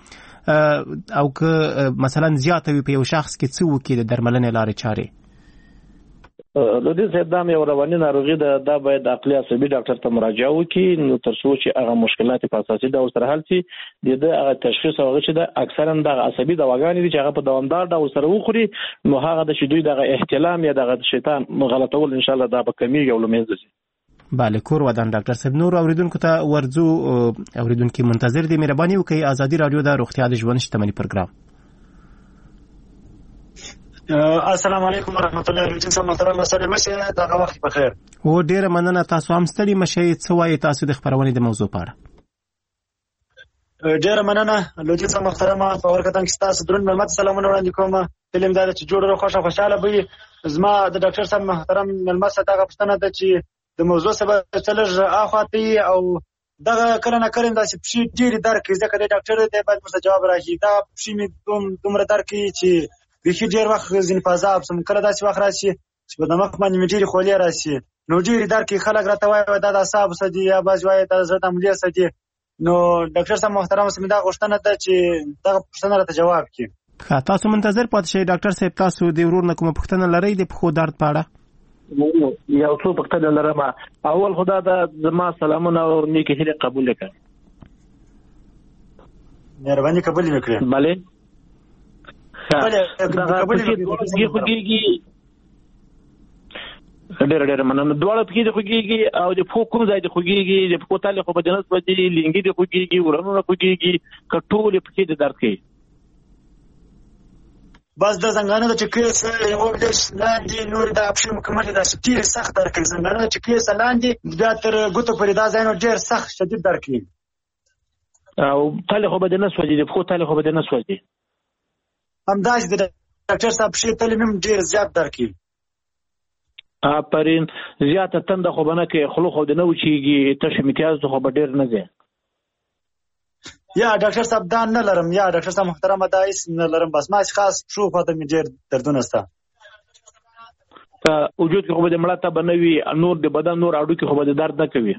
او که مثلا زیاته وي په یو شخص کې څه وکړي د درملنې لارې چارې؟ د دې صاحب دا یو رواني ناروغي ده، دا باید عقلي عصبي ډاکټر ته مراجعه وکړي، نو تر څو چې هغه مشکلات په اساسي ډول سره حل شي. د دې هغه تشخیص او هغه چې د اکثرا د عصبي دواګانې دي چې هغه په دوامدار ډول سره وخوري، نو هغه د شیدوی د احتلام یا د شیطان غلطول ان شاء الله دا به کمیږي او لمنځه ځي. بله کور ودان ډاکټر صاحب، نور اوریدونکو ته ورځو اوریدونکو منتظر دي، مهرباني وکړئ ازادي رادیو د روغتیا د ژوند شتمنۍ پروګرام. السلام علیکم ورحمت الله وبرکاته. محترم مسئله مشه دا وخت بخیر. او ډیره مننه، تاسو هم ستړي مشه. څه وایي تاسو د خبرونې د موضوع په اړه؟ ډیره مننه لوجي سم محترمه په ورکتان کې تاسو درن ملمت سلامونه وړاندې کوم. فلم دا چې جوړ خوشاله خوشاله به زما د ډاکټر صاحب محترم ملمت څخه دا پوښتنه ده چې د موضوع سبب تلج اخواتي او دغه کله نه کله داسې پښې ډېرې درد کوي، ځکه د ډاکټر دی باید ورته جواب راکړي. دا پښې مې دومره درد کوي چې بیخي ډېر وخت ځینې په عذاب سم، کله داسې وخت راشي چې په دماغ باندې مې ډېرې خولې راشي، نو ډېرې درد کوي. خلک راته وایي دا د اعصابو څه دي، یا بعضې وایي دا د زړه د عملیې څه دي. نو ډاکټر صاحب محترم څه مې دا غوښتنه ده چې دغه پوښتنه راته جواب کړي. تاسو منتظر پاتې شئ ډاکټر صاحب. تاسو د ورور نه کومه پوښتنه لرئ د پښو درد په اړه؟ یو څو پوښتنه لرم. اول خدا دا زما سلامونه او نیکې هیلې قبول کړئ. مهرباني قبول وکړئ. بله بله قبول کیږي. ډېر ډېر مننه. دواړه پکې د خوږیږي او د پښو کوم ځای د خوږیږي؟ د پښو تاله خو په جنس باندې لینګي د خوږیږي، ورنونه خوږیږي، کټول پکې د درد کوي. بس د زنګانه د چکیس یو ډېر لاندې نور د اپشن مکمل د ډېر سخت درد کوي. زنګانه د چکیس لاندې بیا تر ګوتو پورې دا ځای نو ډېر سخت شدید درد کوي. او تاله خو په جنس باندې د پښو تاله خو په جنس باندې همداسې د ډاکټر صاحب پښې تلې هم ډېر زیات درد کوي. آفرین. زیاته تنده خو به نه کوي، خوله خو د نه وچېږي، تش امتیاز خو به ډېر نه ځي. یا ډاکټر صاحب دا نه لرم، یا ډاکټر صاحب محترمه دا هیڅ نه لرم، بس ما خاص شو خواته مې ډېر دردونه شته. په وجود کې خو به د مړه تبه نه وي، نور د بدن نور اډو کې خو به د درد نه کوي.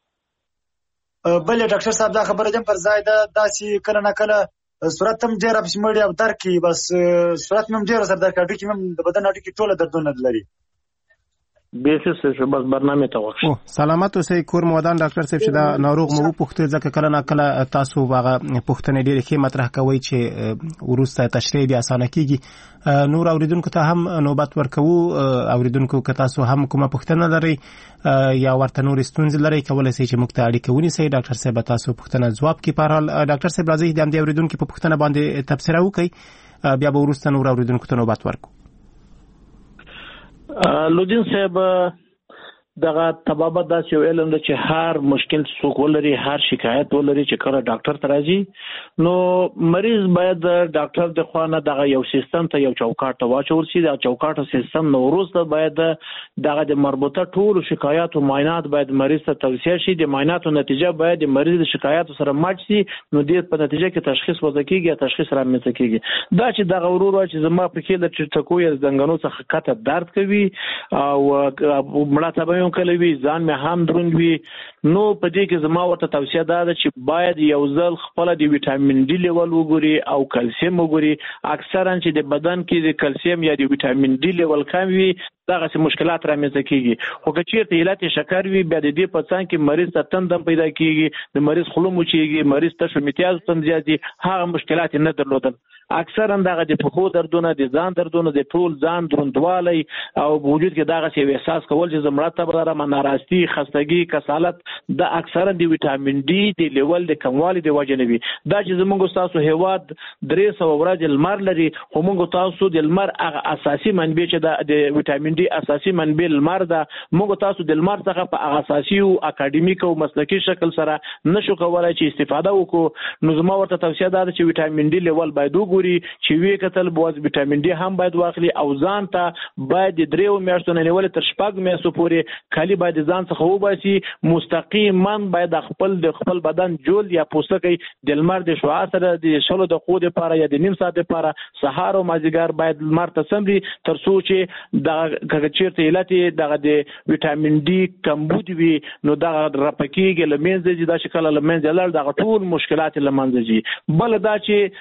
بلې ډاکټر صاحب دا خبره دې پر ځای ده، داسې کله نه کله صورت هم ډېر اپس مړی او درد کوي، بس صورت مې هم ډېر سر درد کوي، اډو کې هم د بدن اډو کې ټوله دردونه لري. بیسس بس برنامه ته وښه. او سلامت اوسئ. کور مودان ډاکټر صاحب چې دا ناروغ مو پوښتنه ځکه کله نه کله تاسو هغه پوښتنه ډېرې ښه مطرح کوي چې ورسته تشریح دي اسانه کیږي. نور اوریدونکو ته هم نوبت ورکوو. اوریدونکو که تاسو هم کومه پوښتنه لرئ یا ورته نور ستونزې لرئ کولای شئ چې موږ ته اړیکه ونیسئ. ډاکټر صاحب تاسو پوښتنه ځواب کړي. په هر حال ډاکټر صاحب راځي د همدې اوریدونکو په پوښتنه باندې تبصره وکړئ، بیا به ورسته نور اوریدونکو ته نوبت ورکوو. لودین صاحب دغه طبابت داسې یو علم ده چې هر مشکل څوک ولري، هر شکایت ولري چې کله ډاکټر ته راځي، نو مریض باید ډاکټر د خوا نه دغه یو سیستم ته یو چوکاټ ته واچول شي. دا چوکاټ سیستم نو وروسته باید دغه د مربوطه ټول شکایات او معاینات باید مریض ته توصیه شي. د معایناتو نتیجه باید د مریض د شکایاتو سره ماچ شي، نو د په نتیجه کې تشخیص وځي کېږي، تشخیص رامنځته کېږي. دا چې دغه ورور چې زما په کې د ټکو یا زنګانو څخه کته درد کوي او مړه ته به کله وی ځان مې هم دروند وي، نو په دې کې زما ورته توصیه ده چې باید یو ځل خپل د ویټامین ډي لیول وګوري او کلسیم وګوري. اکثرا چې د بدن کې د کلسیم یا د ویټامین ډي لیول کم وي دغه مشکلات رامنځته کیږي. خو که چیرته علت شکر وي بیا د دې په څنګ کې مریض ته تندم پیدا کیږي، د مریض خوله موچیږي، مریض ته شومیتیاز تم زیاتي، هغه مشکلات نه درلودل. اکثرا دغه د پخو دردونه، د ځان دردونه، د ټول ځان دروندوالی او وجود کې دغه څه احساس کول چې زمړه ته بره ناراستی، خستګي، کسالت، د اکثرا د ویټامین ډي د لیول د کموالي د وجه نه وي. دا چې زموږ تاسو هیواد درې سوه ورځې لمر لري، خو موږ تاسو د لمر هغه اساسي منبع چې د ویټامین ډي اساسي منبع لمر ده، موږ تاسو د لمر څخه په هغه اساسي او اکاډمیک او مسلکي شکل سره نشو کولای چې استفاده وکړو. نو زما ورته توصیه ده چې ویټامین ډي لیول باید وګوري، چې وی کتل بوز ویټامین ډي هم باید واخلي او ځان ته باید د دریو میاشتو نه نیول تر شپږ میاشتو پورې کالي باید ځان څخه وباسي. مستقیما باید خپل د خپل بدن جول یا پوستکی د لمر د شعاع سره د شلو د خو لپاره یا د نیم ساعت لپاره سهار او مازیګر باید لمر ته سمري، تر څو چې د چیرته علت دغه د ویټامین ډي کمبود وي نو دغه رپکیږي لمنځه دي، دا شکل لمنځه لړ دغه ټول مشکلات لمنځه دي. بل دا چې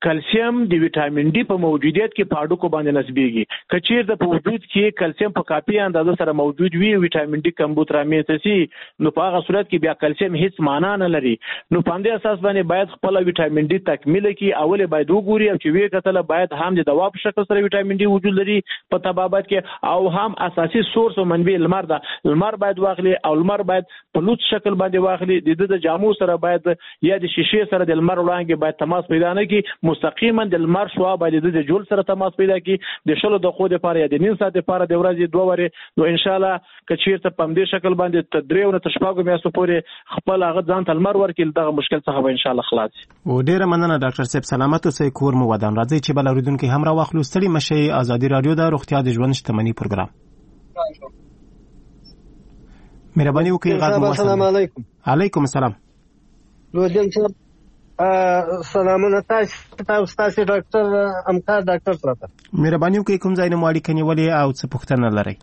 کلسیم د ویټامین ډي په موجودیت کې په هډوکو باندې نسبیږي. که چیرته په وجود کې کلسیم په کافي اندازه سره موجود وي ویټامین ډي کمبود رامنځته شي نو په هغه صورت کې بیا کلسیم هیڅ معنا نه لري. نو په همدې اساس باندې باید خپل ویټامین ډي تکمیله کړي. اول باید وګوري چې وی کتل باید هم د دوا په شکل سره ویټامین ډي وجود لري په طبابت کې او هم اساسي سورس او منبع لمر ده. لمر باید واخلي او لمر باید په لوڅ شکل باندې واخلي. د د جامو سره باید یا د شیشې سره د لمر وړانګې باید تماس پیدا نه کړي. مستقیما د لمر شوا باید د جول سره تماس پیدا کړي د شلو دقیقو لپاره یا د نیم ساعت لپاره د ورځې دوه ورې. نو ان شاء الله که چیرته په دې شکل باندې تدریو نه تشپاګو میاشتو پورې خپل هغه ځان ته لمر ورکړي دغه مشکل څخه به ان شاء الله خلاص شي. او ډیره مننه ډاکټر صاحب سلامت اوسئ کور مو ودان. راځي چې بل اوریدونکو هم را واخلو. ستړي مشي ازادي رادیو د روغتیا د ژوند شتمنۍ پروګرام. مهرباني وکړئ غږ مو. السلام علیکم. علیکم السلام. لودین صاحب سلامونه تاسو ته تاسو ډاکټر امکار ډاکټر پراته. مهرباني وکړئ کوم ځای نه مو اړیکه نیولې او څه پوښتنه لرئ؟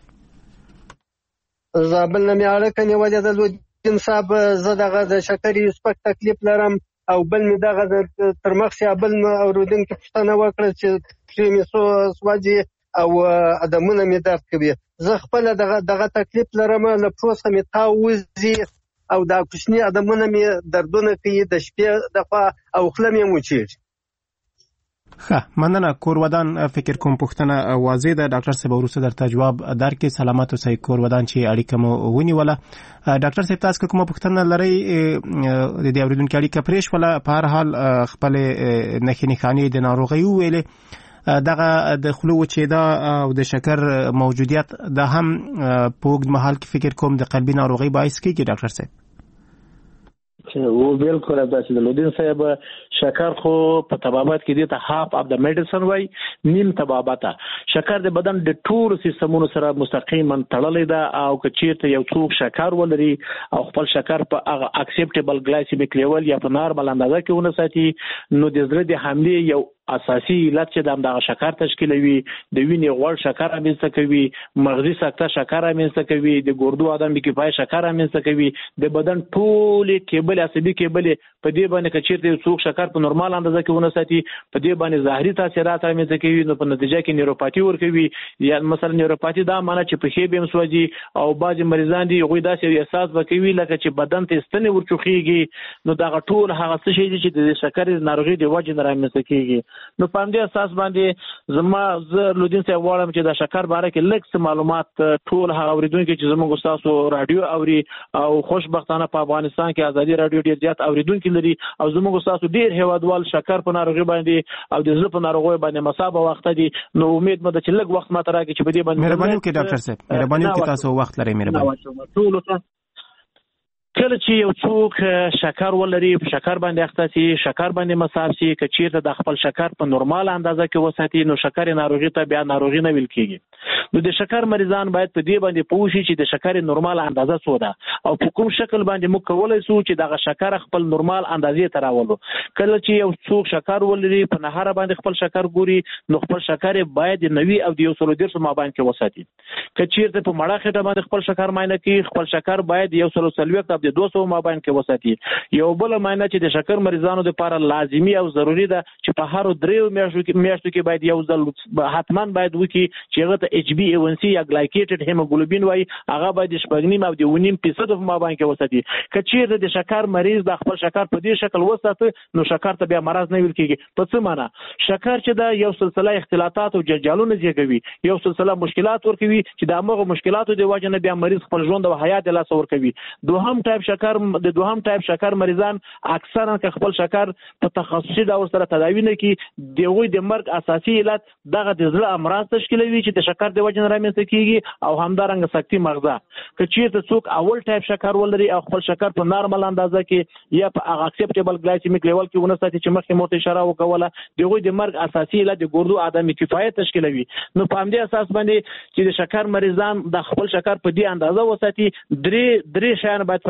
زابل نه مې اړیکه نیولې ده لودین صاحب. زه دغه د شکرې سپک تکلیف لرم او بل مې دغه تر مخ یا بل اورېدونکي پوښتنه وکړه چې پښې مې سوځي او قدمونه مې درد کوي. زه خپل دغه دغه تکلیف لرم له پښو څخه مې تاو وځي او دا کوچني قدمونه مې دردونه کوي د شپې دغه او خوله مې موچیږي. ښه مننه. کور ودان فکر کوم پوښتنه واضح ده. ډاکټر صاحب وروسته درته جواب درکړي. سلامت اوسئ کور ودان چې اړیکه مو ونیوله. ډاکټر صاحب تاسو کومه پوښتنه لرئ د دې اوریدونکو اړیکه پرې شوله؟ په هر حال خپل نښې نښانې د ناروغۍ وویلې. دغه د خولو وچېدا او د شکر موجودیت د هم په اوږد مهال کې فکر کوم د قلبي ناروغۍ باعث کېږي ډاکټر صاحب؟ و بالکل داسې د لودین صاحب شکر خو په طبابت کې دی ته هاف اف د میډیسن وای نیم طبابته. شکر د بدن د ټولو سیستمونو سره مستقیما تړلې ده او که چیرته یو څوک شکر ولري او خپل شکر په هغه اکسپټیبل ګلایسیمیک لیول یا په نارمل اندازه کې ونه ساتي نو د زړه د حملې یو اساسي علت چې د دغه شکر تشکیلوي د وینې غوړ شکر رامنځته کوي، مغزي سکته شکر رامنځته کوي، د ګردو عدم کفایت شکر رامنځته کوي، د بدن ټولې کیبل عصبي کیبل په دې باندې چې چیرته څوک شکر په نورمال اندازه کې ونه ساتي په دې باندې ظاهري تاثیرات رامنځته کوي نو په نتیجه کې نیوروپاتی ورکوي. یا مثلا نیوروپاتی دا معنی چې په خېبې هم سوځي او بعض مریضان دي هغوی داسې احساس وکوي لکه چې بدن ته ستنې ورچوخیږي نو دغه ټول هغه څه شي چې د شکر ناروغي د وجې نه رامنځته کیږي. نو په همدې اساس باندې زما زه لودین صاحب غواړم چې د شکر باره کې لږ څه معلومات ټول هغه اوریدونکي چې زموږ استادو رادیو اوري او خوشبختانه په افغانستان کې ازادي رادیو ډیر زیات اوریدونکي لري او زموږ استادو ډیر هیوادوال شکر په ناروغي باندې او د زړه په ناروغي باندې مصابه وخت دي. نو امید مده چې لږ وخت ماته راکړي چې په دې باندې مهرباني وکړئ ډاکټر صاحب مهرباني وکړئ تاسو وخت لرئ مهرباني ټول ته کله چې یو څوک شکر ولري په شکر باندې اخته شي شکر باندې مصاب شي که چیرته د خپل شکر په نورمال اندازه کې وساتي نو شکر ناروغي ته بیا ناروغي نه ویل کیږي. نو د شکر مریضان باید په دې باندې پوه شي چې د شکر نورمال اندازه څه ده او په کوم شکل باندې موږ کولای شو چې دغه شکر خپل نورمال اندازې ته راولو. کله چې یو څوک شکر ولري په نهار باندې خپل شکر ګوري نو خپل شکر باید نوي او د یو سلو ډیر سم باندې کې وساتي. که چیرته په مړه خټه باندې خپل شکر ماینه کوي خپل شکر باید یو سلو سلويک د دوه سوه مابین کې وساتي. یو بل معنی چې د شکر مریضانو لپاره لازمي او ضروری ده چې په هر دریو میاشتو کې میاشتو کې باید یو ځل حتما باید وکي چې هغه ته ایچ بی اے ون سی یا ګلایکیټډ هیموګلوبین وای هغه باید شپږنیم او د ونیم فیصد په مابین کې وساتي. که چیرته د شکر مریض د خپل شکر په دې شکل وساته نو شکر ته بیا مرض نه ویل کیږي. په څه معنی شکر چې دا یو سلسله اختلاطات او جنجالونه زیږوي یو سلسله مشکلات ورکوي چې د هغه مشکلاتو د وجه نه بیا مریض خپل ژوند او حیات له لاسه ورکوي. دوهم ټایپ شکر د دوهم ټایپ شکر مریضان اکثرا که خپل شکر په تخصصي ډول سره تداوی نه کوي دغه د مرګ اساسي علت دغه د زړه امراض تشکیلوي چې د شکر د وجه نه رامنځته کیږي او همدارنګه سکتي مغزه. که چیرته څوک اول ټایپ شکر ولري او خپل شکر په نارمل اندازه کې یا په اکسپټیبل ګلایسیمیک لیول کې ونه ساتي چې مخکې مو ته اشاره وکوله دغه د مرګ اساسي علت د ګردو عدم کفایت تشکیلوي. نو په همدې اساس باندې چې د شکر مریضان د خپل شکر په دې اندازه وساتي درې درې شیان باید په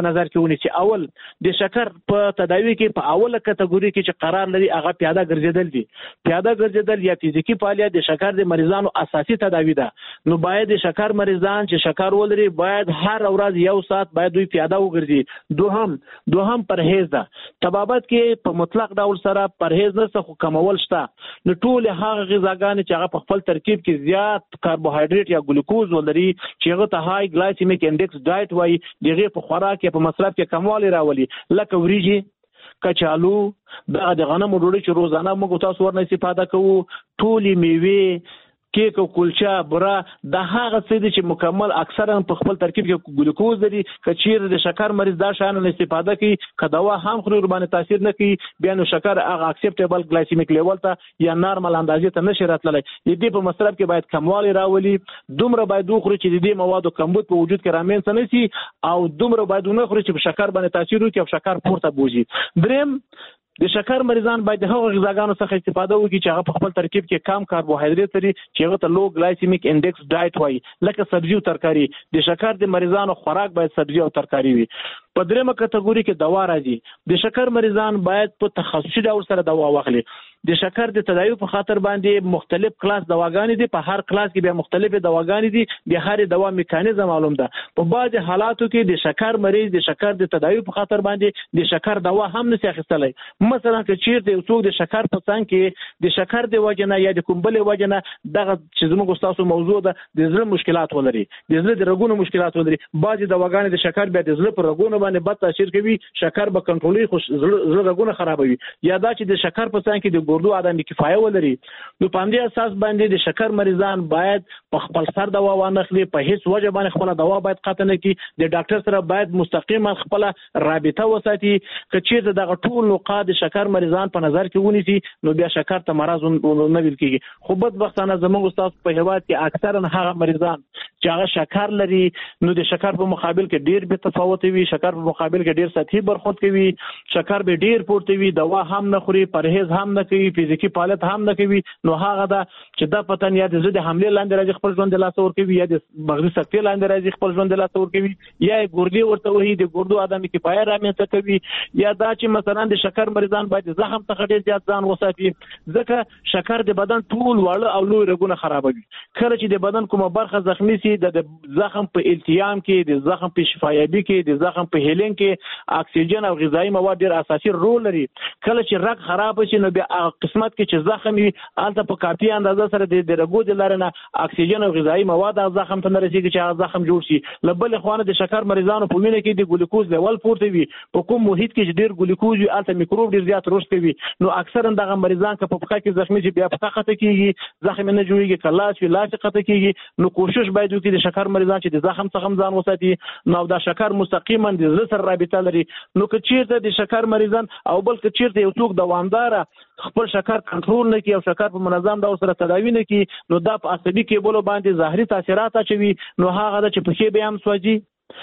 نظر کې ونیسي. اول د شکر په تداوی کې په اوله کټګوري کې چې قرار لري هغه پیاده ګرځیدل دي. پیاده ګرځیدل یا فزیکی فعالیت د شکر د مریضانو اساسي تداوی ده. نو باید د شکر مریضان چې شکر ولري باید هر ورځ یو ساعت باید دوی پیاده وګرځي. دوهم دوهم پرهیز ده. طبابت کې په مطلق ډول سره پرهیز نه څه کمول شته. نو ټول هغه غذاګانې چې هغه په خپل ترکیب کې زیات کاربوهایډریټ یا ګلوکوز ولري چې هغه ته های ګلایسیمیک انډیکس ډایټ وایي دغه په خوراک کې په مصرف کې کموالی راولي لکه وریجې کچالو دا د غنمو ډوډۍ چې روزانه موږ تاسو ورنه استفاده کوو ټولې میوې کیک او کلچا برا د هغه څه چې مکمل اکثرا په خپل ترکیب کې ګلوکوز لري کچیر د شکر مریض دا شان استفاده کوي کداوا هم خوري باندې تاثیر نه کوي بیا نو شکر هغه اکسپټیبل ګلایسیمیک لیول ته یا نارمل اندازې ته نشي راتللی. د دې په مصرف کې باید کموالی راولي. دومره باید وخوري چې د دې موادو کمبود په وجود کې رامنځته نه شي او دومره باید نه خوري چې په شکر باندې تاثیر وکړي او شکر پورته بوزي. دریم د شکر مریضان باید د هغو غذاګانو څخه استفاده وکړي چې هغه په خپل ترکیب کې کم کاربوهایډریټ لري چې هغه ته لو ګلایسیمیک انډیکس ډایټ وایي لکه سبزي او ترکاري. د شکر د مریضانو خوراک باید سبزي او ترکاري وي. په دریمه کټګوري کې دوا راځي. د شکر مریضان باید په تخصصي ډول سره دوا واخلي. د شکر د تداوی په خاطر باندې مختلف کلاس دواګانې دي. په هر کلاس کې بیا مختلفې دواګانې دي. د هر دوا میکانیزم معلوم ده. په بعض حالاتو کې د شکر مریض د شکر د تداوی په خاطر باندې د شکر دوا هم نشي اخیستلی. مثلا که چیرته یو څوک د شکر په څنګ کې د شکر د وجنه یا د کومبلې وجنه دغه چې زموږ تاسو موضوع ده د زړه مشکلات ولري د زړه د رګونو مشکلات ولري بعض دواګانې د شکر بیا د زړه پر رګونو باندې بد تاثیر کوي شکر به کنټرولي خو زړه رګونه خرابوي. یا دا چې د شکر په څنګ کې د ګردو عدم کفایه ولري. نو په همدې اساس باندې د شکر مریضان باید په خپل سر دوا وانخلي په هیڅ وجه باندې خپل دوا باید قطع نه کړي. د ډاکټر سره باید مستقیما خپل رابطه وساتي. که چیرته دغه ټول نقاط د شکر مریضان په نظر کې ونیسي نو بیا شکر ته مرض نه ویل کیږي. خو بدبختانه زموږ استاد په هیواد کې اکثرا هغه مریضان چې هغه شکر لري نو د شکر په مقابل کې ډیر به تفاوت وي. شکر په مقابل کې ډیر سطحي برخورد کوي. شکر به ډیر پورته وي. دوا هم نه خوري. پرهیز هم نه کوي. فزیکی فعالیت هم نه کوي. نو هغه دا چې دا پتن یا د زړه حمله لاندې راځي خپل ژوند د لاس ور کوي یا د مغزي سکتې لاندې راځي خپل ژوند د لاس ور کوي یا ګردې ورته وهي د ګردو عدم کفایه رامنځته کوي. یا دا چې مثلا د شکر مریضان باید زخم څخه ډیر زیات ځان وساتي ځکه شکر د بدن ټول واړه او لوی رګونه خرابوي. کله چې د بدن کومه برخه زخمی سي د زخم په التیام کې د زخم په شفایابي کې د زخم په هیلینګ کې اکسیجن او غذایی مواد ډیر اساسي رول لري. کله چې رګ خراب شي نو بیا قسمت کې چې زخم وي البته په کافي اندازه سره د رګو د لارې نه اکسیجن او غذایی مواد زخم ته نه رسیږي چې هغه زخم جوړ شي. لبل خوانه د شکر مریضانو په وینه کې د ګلوکوز لیول پورته وي. په کوم محیط کې چې ډیر ګلوکوز وي البته میکروب ډیر زیات رشد کوي. نو اکثرا دغه مریضان که په پخه کې زخمی شي بیا په خطه کېږي زخم نه جوړیږي کلاس وی لاس خطه کېږي. نو کوشش باید وکړي د شکر مریضان چې د زخم څخه ځان وساتي. نو دا شکر مستقیما د زړه سره رابطه لري. نو که چیرته د شکر مریضان او بل که چیرته یو څوک دوامدار خپل شکر کنټرول نه کوي او شکر په منظم ډول سره تداوی نه کوي نو دا په عصبي کېبلو باندې ظاهري تاثیرات اچوي. نو هغه د چې پښې به هم سوځي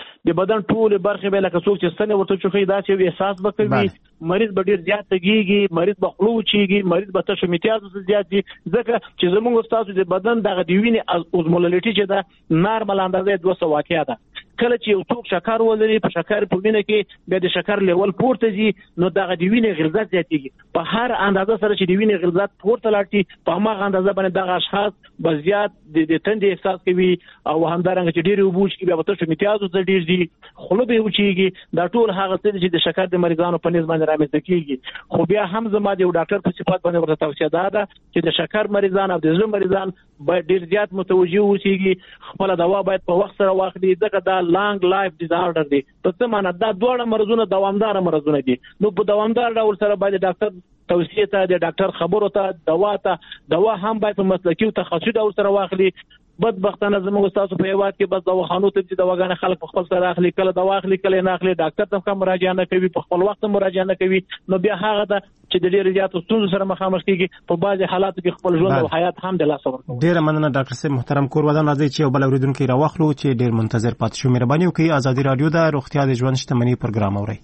د بدن ټول برخې به لکه څوک چې ستنې ورته چوخي داسې یو احساس به کوي. مریض به ډیر زیات تګیږي. مریض به خلو چیږي. مریض به تشو میتیاز زیات دي ځکه چې زموږ استاد د بدن دغه دی وینې اوزمولریټي چې دا نارمل اندازې دوه سوه واقعیا ده. کله چې یو څوک شکر ولري په شکر په وینه کې بیا د شکر لیول پورته ځي نو دغه د وینې غلظت زیاتېږي. په هر اندازه سره چې د وینې غلظت پورته لاړ شي په هماغه اندازه باندې دغه اشخاص به زیات د تندې احساس کوي او همدارنګه چې ډېرې اوبه وڅښي بیا به تشو میتیازو ته ډېر ځي خوله به یې وچېږي. دا ټول هغه څه دي چې د شکر د مریضانو په نسبت باندې رامنځته کېږي. خو بیا هم زما د یو ډاکټر په صفت باندې ورته توصیه دا ده چې د شکر مریضان او د زړه مریضان باید ډېر زیات متوجه اوسېږي. خپله دوا باید په وخت سره واخلي ځکه دا لانګ لایف ډیزارډر دی. په څه معنی دا دواړه مرضونه دوامدار مرضونه دي. نو په دوامدار ډول سره باید ډاکټر توصیه ته د ډاکټر خبرو ته دوا ته دوا هم باید په مسلکي او تخصصي ډول سره واخلي. بدبختانه زموږ تاسو په هیواد کې بس دواخانو ته چې دواګانې خلک په خپل سره اخلي کله دوا اخلي کله نه اخلي ډاکټر ته هم مراجعه نه کوي په خپل وخت مراجعه نه کوي. نو بیا هغه ده چې د ډېر زیاتو ستونزو سره مخامخ کېږي. په بعضې حالاتو کې خپل ژوند او حیات هم د لاسه ورکوي. ډېره مننه ډاکټر صاحب محترم کور ودان راځي چې یو بل اورېدونکی راواخلو چې ډېر منتظر پاتې شو. مهرباني وکړئ ازادي راډیو د روغتیا د ژوند شتمني پروګرام اورئ.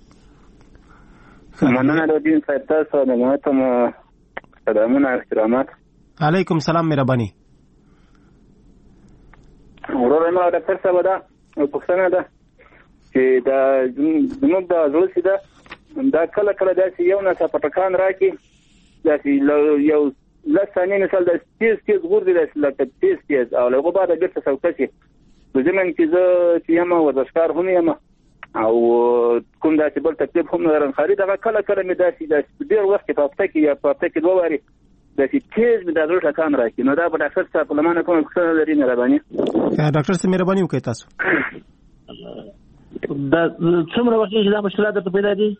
مننه رودین صاحب تاسو د مهتم سلامونه احترامات. علیکم سلام مهرباني. ورور ما ډاکټر صاحب دا پښتنه ده چې دا زموږ د زړه سیده دا کله کله داسې یو ناڅاپه ټکان راکړي داسې یو لس ثانیې مثال د تیز تیز غورځي داسې لکه تیز تیز او له هغو بعده بېرته سوکه شي. په ضمن کې زه چې یم ورزشکار هم یم او کوم داسې بل تکلیف هم نه لرم. خالي دغه کله کله مې داسې داسې ډېر وخت کې په هفته کې یا په هفته کې دوه وارې داسې تیز مې د زړه ټکان راکړي. نو دا په ډاکټر صاحب په له ما نه کومه پوښتنه لري مهرباني؟ ډاکټر صاحب مهرباني وکړئ تاسو. دا څومره وخت چې دا مشکلات درته پیدا دي؟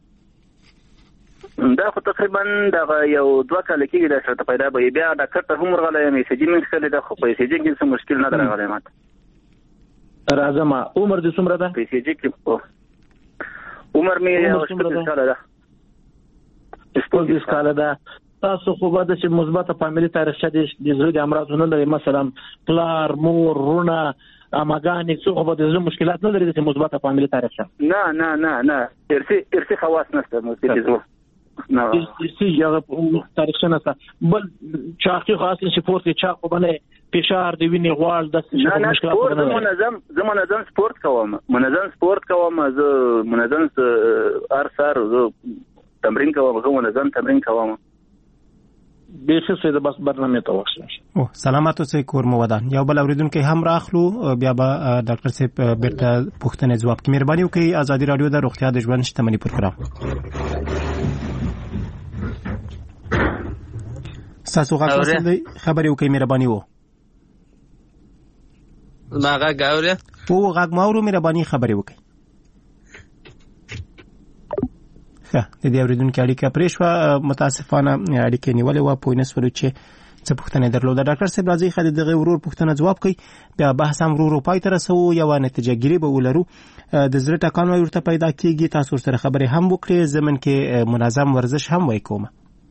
دا خو تقریبا دغه یو دوه کاله کېږي دا شرطه پیدا به بیا ډاکټر ته هم ورغلی یم. ای سی جي مې کښلې ده خو په ای سی جي کې څه مشکل نه ده راغلی ما ته. راځه ما عمر دې څومره ده؟ په ای سی جي کې عمر مې یو شپږ کاله ده. شپږ کاله ده. تاسو خو به داسې مثبته فامیلي تاریخچه د زړه د امراضو نه لرئ، مثلا پلار مور رونه اماګانې څو خو به د زړه مشکلات نه لري داسې مثبته فامیلي تاریخچه؟ نه نه نه نه ارثي ارثي خواص نشته د زړه نه ارثي هغه تاریخچه نشته. بل چاقي خاص چې پورته چاق خو باندې فشار د وینې غواړ داسې مشکلات نه لري. منظم زه منظم سپورت کوم منظم سپورت کوم زه منظم هر سهار زه تمرین کوم زه منظم تمرین کوم. بیخي څه د بس برنامه ته وښه. او سلامات اوسئ کور مو ودان. یو بل اوریدونکو هم راخلو بیا به ډاکټر صاحب بیرته پوښتنې ځواب کوي. مهرباني وکړئ ازادي رادیو د روغتیا د ژوند شتمنۍ پروګرام. تاسو غواړئ چې خبرې وکړئ مهرباني وو. ما غږ اورئ؟ او غږ ما اورو مهرباني خبرې وکړئ. د دې اوریدونکو اړیکه پرې شوه متاسفانه اړیکه نیولې وه پوه نه شولو چې څه پوښتنې درلوده. ډاکټر صاحب راځئ ښه د دغه ورور پوښتنه ځواب کړئ بیا بحث هم ورو ورو پای ته رسوو یوه نتیجه ګیري به ولرو. د زړه ټکان وایي ورته پیدا کېږي تاسو ورسره خبرې هم وکړئ ضمن کې منظم ورزش هم وایي کومه.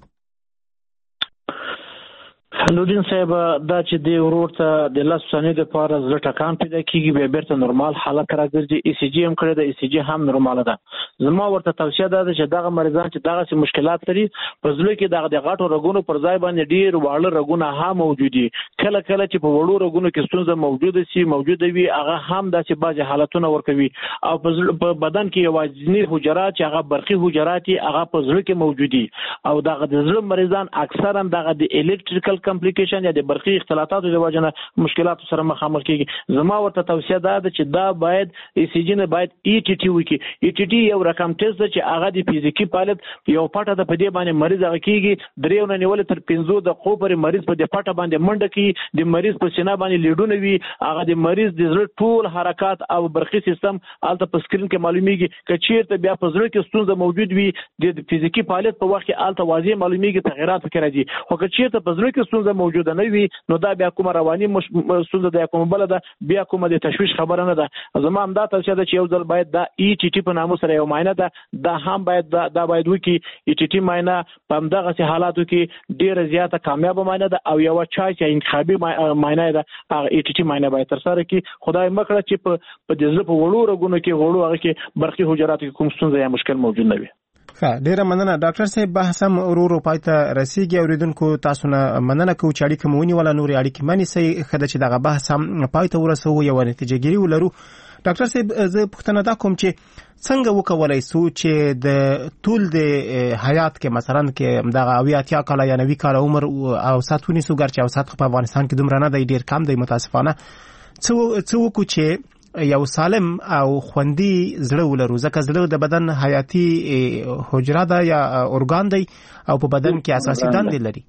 لودین صاحب دا چې د ورور ته د لس ثانیې دپاره زړه ټکان پیدا کېږي بیا بیرته نورمال حالت راګرځي. ای سی جي هم کړې ده ای سی جي هم نورماله ده. زما ورته توصیه دا ده چې دغه مریضان چې دغسې مشکلات لري په زړه کې دغه د غټو رګونو پر ځای باندې ډېر واړه رګونه هم موجود دي. کله کله چې په وړو رګونو کې ستونزه موجوده سي موجوده وي هغه هم داسې بعضې حالتونه ورکوي او په بدن کې یوازیني حجرات چې هغه برقي حجرات دي هغه په زړه کې موجود دي او دغه د زړه مریضان اکثرا دغه د الکتریکل کمپلیکیشن یا د برقي اختلاطاتو د وجه نه مشکلاتو سره مخامخ کېږي. زما ورته توصیه دا ده چې دا باید ای سی جي نه باید ای ټي ټي وکړي. ای ټي ټي یو رقم ټیسټ ده چې هغه د فزیکي فعالیت یو پټه ده په دې باندې مریض هغه کېږي درېو نه نیولې تر پنځو دقیقو پورې مریض په دې پټه باندې منډه کوي د مریض په سینه باندې لیډونه وي هغه د مریض د زړه ټول حرکات او برقي سیستم هلته په سکرین کې معلومیږي. که چیرته بیا په زړه کې ستونزه موجود وي د فزیکي فعالیت په وخت کې هلته واضح معلومیږي تغیرات پکې راځي. خو که چیرته په زړه کې ستونزه موجوده نه وي نو دا بیا کومه رواني ستونزه ده یا کومه بله ده بیا کومه د تشویش خبره نه ده. زما همدا توصیه ده چې یو ځل باید دا ای ټي ټي په نامه سره یو معاینه ده دا هم باید دا باید وکړي. ای ټي ټي معاینه په همدغسې حالاتو کې ډېره زیاته کامیابه معاینه ده او یوه چایس یا انتخابي معاینه ده هغه ای ټي ټي معاینه باید ترسره کړي. خدای مه کړه چې په د زړه په وړو رګونو کې وړو هغه کې برقي حجراتو کې کوم ستونزه یا مشکل موجود نه وي. ښه ډیره مننه ډاکټر صاحب بحث هم ورو ورو پای ته رسیږي اوریدونکو تاسو نه مننه کوو چې اړیکه مو ونیوله نورې اړیکې مه نیسئ ښه ده چې دغه بحث هم پای ته ورسوو یوه نتیجه ګیري ولرو. ډاکټر صاحب زه پوښتنه دا کوم چې څنګه وکولای سو چې د ټول د حیات کې مثلا کې دغه اویا اتیا کاله یا نوي کاله عمر او اوسط ونیسو ګرچې اوسط په افغانستان کې دومره نه دی ډېر کم دی متاسفانه څه وکړو چې یو سالم او خوندي زړه ولرو ځکه زړه د بدن حیاتي حجره ده یا ارګان دی او په بدن کې اساسي دندې لري.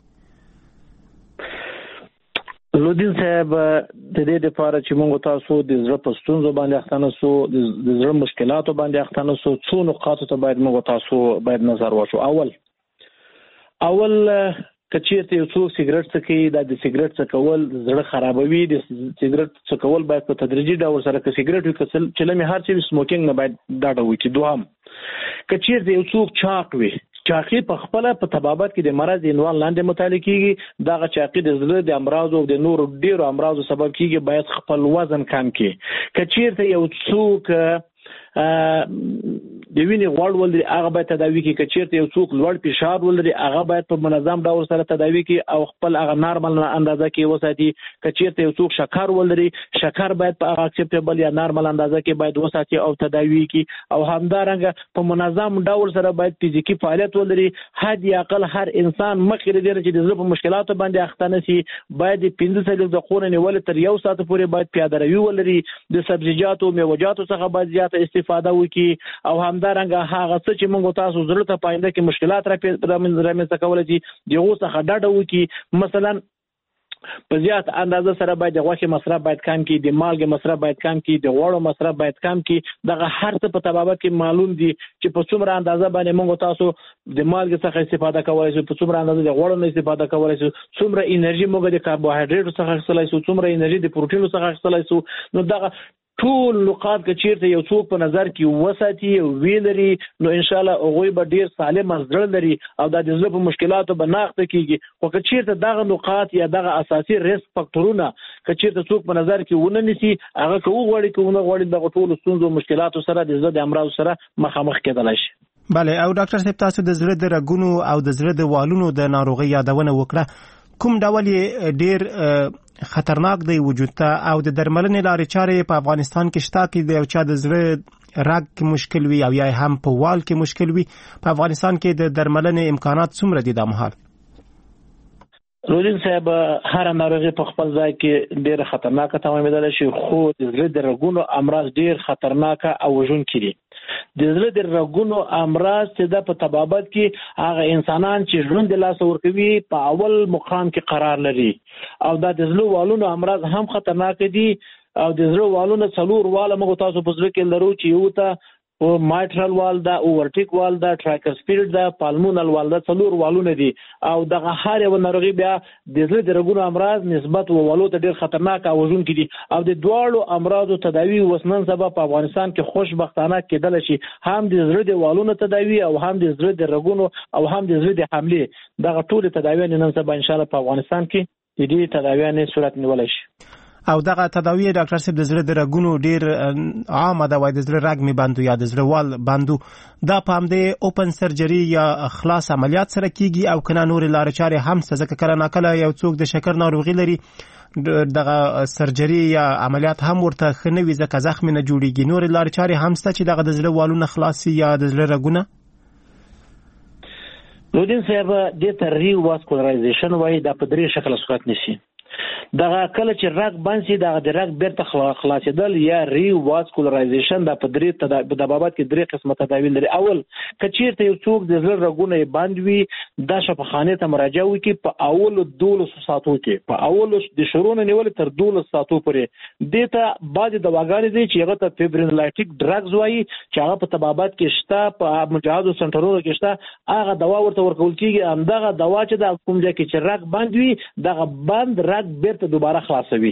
لودین صاحب د دې لپاره چې موږ تاسو د زړه په ستونزو باندې اخته نه سو د زړه مشکلاتو باندې اخته نه سو څو نقاطو ته باید موږ تاسو باید نظر واچو. اول اول که چیرته یو څوک سیګریټ څکوي دا د سیګریټ څکول زړه خرابوي. د سیګریټ څکول باید په تدریجي ډول سره که سیګریټ وي که چلمې هر څه وي سموکینګ نه باید ډاډه وکړي. دوهم که چیرته یو څوک چاق وي چاقي په خپله په طبابت کې د مرض عنوان لاندې مطالعه کېږي دغه چاقي د زړه د امراضو او د نورو ډېرو امراضو سبب کېږي باید خپل وزن کم کړي. که چیرته یو څوک د وینې غوړ ولري هغه باید تداوي کې کچیرته یو څوک لوړ فشار ولري هغه باید په منظم ډول سره تداوي کې او خپل هغه نارمل اندازه کې وساتي. کچیرته یو څوک شکر ولري شکر باید په هغه اکسپټیبل یا نارمل اندازه کې باید وساتي او تداوي کې. او همدارنګه په منظم ډول سره باید فزیکی فعالیت ولري. حد اقل هر انسان مخکې لري چې د زړه په مشکلاتو باندې اخته نشي باید پنځه سلو دقیقې نیول تر یو ساعت پورې باید پیاده روي ولري. د سبزیجاتو میوه‌جاتو څخه باید زیاته استفاده وکړي او همدارنګه هغه څه چې موږ تاسو زړه ته پاینده کې مشکلات رامنځته کولای شي دغه څخه ډډه وکړي. مثلا په زیات اندازه سره باید د غوښې مصرف باید کم کړي، د مالګې مصرف باید کم کړي، د غوړو مصرف باید کم کړي. دغه هر څه په تبابت کې معلوم دي چې په څومره اندازه باندې موږ تاسو د مالګې څخه استفاده کولی شو، په څومره اندازه د غوړو نه استفاده کولی شو، څومره انرژي موږ د کاربوهایډریټو څخه اخیستلی شو، څومره انرژي د پروټینو څخه اخیستلی شو. نو دغه ټول نقاط که چیرته یو څوک په نظر کې وساتي او ویلري نو ان شاء الله هغوی به ډیر سالم زړه لري او د زړه په مشکلاتو به نه اخته کیږي. خو که چیرته دغه نقاط یا دغه اساسي ریسک فاکټورونه که چیرته څوک په نظر کې ونه نیسي هغه که وغواړي که ونه غواړي دغه ټولو ستونزو مشکلاتو سره د زړه د امراضو سره مخامخ کېدلی شي. بله او ډاکټر صاحب تاسو د زړه د رګونو او د زړه د والونو د ناروغۍ یادونه وکړه. کوم ډول یې ډیر خطرناک دی وجود ته او د درملنې لارې چارې په افغانستان کې شته کې د یو چا د زړه رګ کې مشکل وي او یا هم په وال کې مشکل وي په افغانستان کې د درملنې امکانات څومره دي دا مهال؟ رولین صاحب هر ناروغي په خپل ځای کې ډېر خطرناکه تمامېدلی شي خو د زړه د رګونو امراض ډېر خطرناکه او وژونکي دي. د زړه د رګونو امراض چې د په تبابت کې هغه انسانان چې ژوند د لاسه ورکوي په اول مقام کې قرار لري او دا د زړه والونو امراض هم خطرناک دي. او د زړه والونو څلور واله موږ تاسو په زړه کې لرو چې یو ته او مایټرال وال دا اورټیک وال دا ټراکسپیډ دا پالمونال وال دا څلور والونه دي او دغه هر یو ناروغي بیا د زړه د رګونو امراض نسبت والو ته ډېر خطرناک او وژونکي دي او د دواړو امراضو تداوی وسنن سبب په افغانستان کې خوشبختانه کېدل شي هم د زړه د والونو تداوی او هم د زړه د رګونو او هم د زړه د حملې دغه ټول تداوی نن سبا ان شاء الله په افغانستان کې د دې تداوی صورت نیولای شي. او دغه تداوی ډاکټر صاحب د زړه د رګونو ډیر عامه ده وای د زړه رګ می باندې یا د زړه وال باندې دا په همدې اوپن سرجری یا خلاص عملیات سره کیږي او کنه نور لارې چارې هم ځکه کله ناکله یو څوک د شکر ناروغي لري دغه سرجری یا عملیات هم ورته خنوي ځکه زخم نه جوړیږي نور لارې چارې هم ست چې دغه د زړه والونه خلاصي یا د زړه رګونه. رودین صاحب د ری واسکولرایزیشن وای د په درې شکل صورت نشي. دغه کله چې رګ بند شي دغه د رګ بیرته خلاصېدل یا ری واسکولرایزیشن د په درې تدابیر د بابت کې درې قسمه تدابیر لري. اول که چیرته یو څوک د زړه رګونه بند وي د شفاخانه ته مراجعه وکړي په اول دولس ساعتو کې په اول د شروع نه نیول تر دولس ساعتو پورې دته بعد دواګانې دي چې هغه ته فیبرینلایټیک ډرګز وایي چې هغه په تبابت کې شته په مجهزو سنټرونو کې شته هغه دوا ورته ورکول کیږي. همدغه دوا چې د کوم ځای کې چې رګ بند وي دغه بند رګ بیرته دوباره خلاصوي.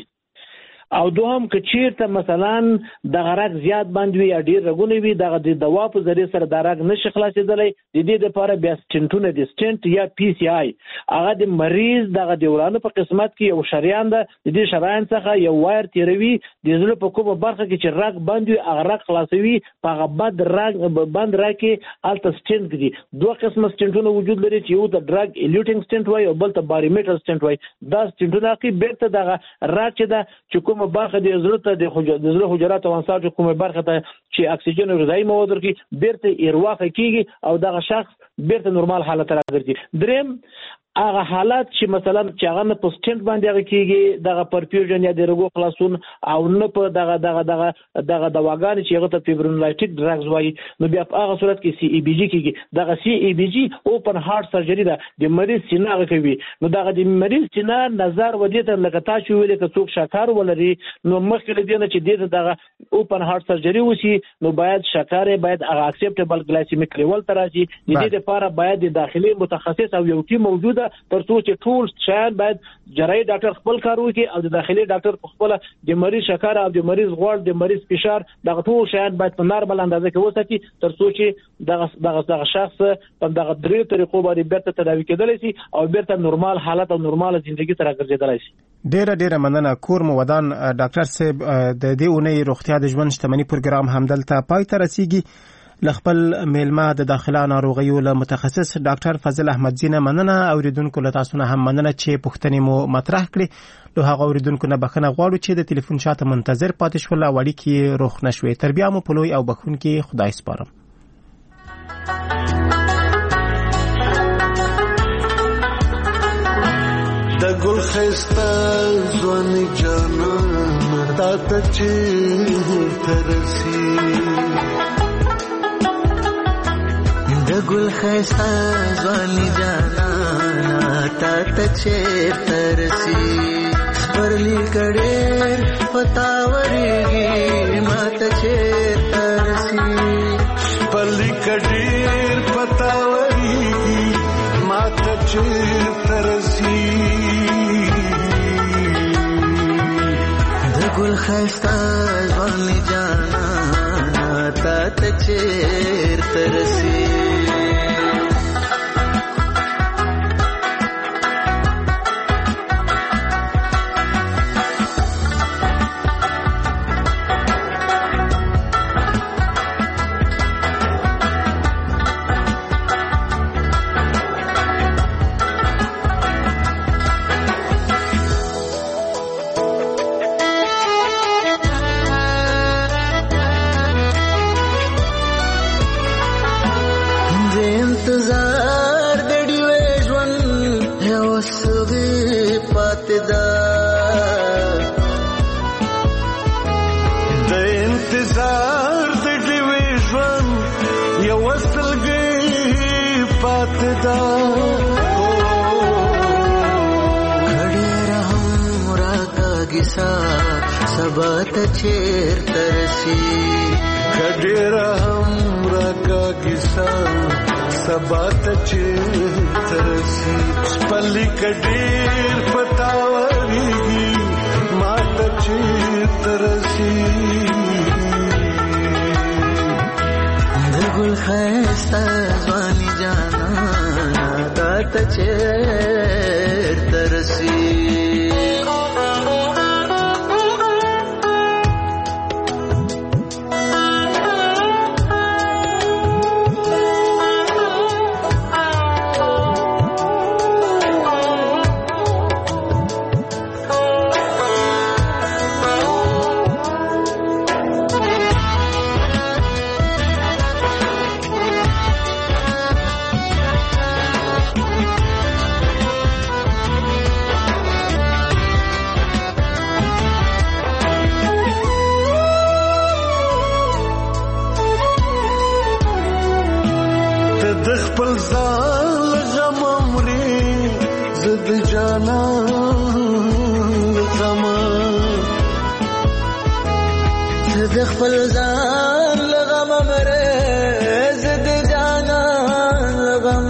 او دوهم که چیرته مثلا د غرق زیات بند وي یا ډیر رګونه وي دغه د دوا په ذریعه سره د رګ نشي خلاصېدلی د دې لپاره بیا سټنټونه د سټنټ یا پی سی آی هغه د مریض دغه د ورانه په قسمت کې یو شریان ده د دې شریان څخه یو وایر تیروي د زړه په کومه برخه کې چې رګ بند وي هغه رګ خلاصوي په هغه بد رګ بند رګ کې الته سټنټ دي. دوه قسمه سټنټونه وجود لري چې یو د ډرګ ایلیوټینګ سټنټ وایي او بل ته باریمیټر سټنټ وایي. دا سټنټونه کې بیرته دغه رګ چې ده چې کومه برخه د زړه ته د زړه حجرات او انساج کومه برخه ته چې اکسیجن او غذایی مواد ورکړي بیرته ایرواخه کیږي او دغه شخص بیرته نورمال حالت راځي. دریم هغه حالات چې مثلا چې هغه نه په سټنټ باندې هغه کیږي دغه پرفیوژن یا د رګو خلاصون او نه په دغه دغه دغه دغه دواګانې چې هغه ته فیبرینلایټیک ډرګز وایي نو بیا په هغه صورت کې سی ای بی جی کیږي. دغه سی ای بی جی اوپن هارت سرجری ده د مریض سینه هغه کوي نو دغه د مریض سینه نظر ودی ته لکه تاسو ویل که څوک شکر ولري نو مخکې دې نه چې دې دغه اوپن هارت سرجری وشي نو باید شکر باید هغه اکسپټیبل ګلایسیمیک لیول ته راځي. د دې لپاره باید د داخلي متخصص او یو ټیم موجوده ترڅو چې ټول شاید باید جراحي ډاکټر خپل کار وکړي او د داخلي ډاکټر په خپل د مریض شکر او د مریض غوړ د مریض فشار دغه ټول شاید باید په نارمل اندازه کې وساتي ترڅو چې دغه دغه دغه شخص په دغه درې طریقو باندې بیرته تداوي کېدلی شي او بیرته نورمال حالت او نورمال ژوندۍ ته راګرځېدلی شي. ډیره ډیره مننه. کور مو ودان. ډاکټر صاحب د دې اونۍ روغتیا د ژوند شتمنۍ پروګرام همدلته پای ته رسیږي. لخپل میلمه د داخله ناروغیو له متخصص ډاکټر فضل احمدزی نه مننه. اوریدونکو له تاسو نه هم مننه چې پوښتنې مو مطرح کړې. له هغه اوریدونکو نه بخښنه غواړو چې د ټلیفون شاته منتظر پاتې شول او اړیکې روغ نشوې. تر بیا مو په لوی او بخښونکي خدای سپارم. د ګل خسته ځواني جانان تا ته چیرته رسي، د ګل خسته ځواني جانان تا ته چیرته رسي، سپرلی کډېر پتاورېږي ما ته چیرته رسي، سپرلی کډېر پتاورېږي ما ته چیرته رسي، ګل خسته ځواني جانان تا ته چیرته رسي. انتظار د ډیوې ژوند یو سوي پاتې ده، د انتظار د ډیوې ژوند یو سلګي پاتې ده، کډېره هم راکاږي سا سبا ته چیرته رسي، کډېره هم راکاږي سا سبا ته چیرته رسي، سپرلی کډېر پتاورېږي ما ته چیرته رسي، د ګل ښایسته ځواني جانان تا ته چیرته رسي. د خپل ځان غم مري زد جانان غم، د خپل ځان غم مري زد جانان غم،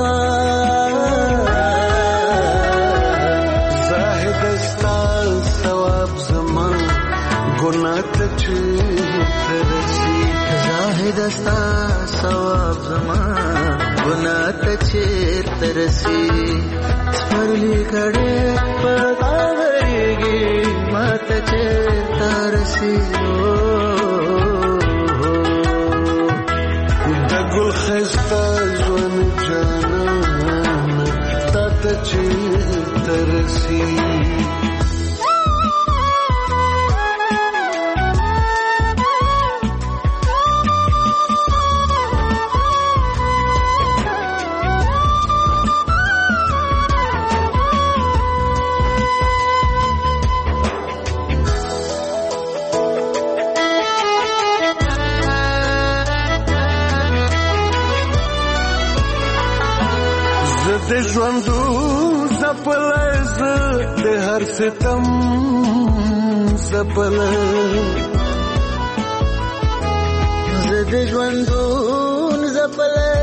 زاهد ستا ثواب زما ګناه ته چیرته رسي، زاهد ستا ثواب زما ګناه ته چیرته رسي، سپرلی کډېر پتاورېږي ما ته چیرته رسي، د ګل ښایسته ژوند جانان تا ته چیرته رسي. د ژوندو زپلی زه د هر ستم زپلی، زه د ژوندون زپلی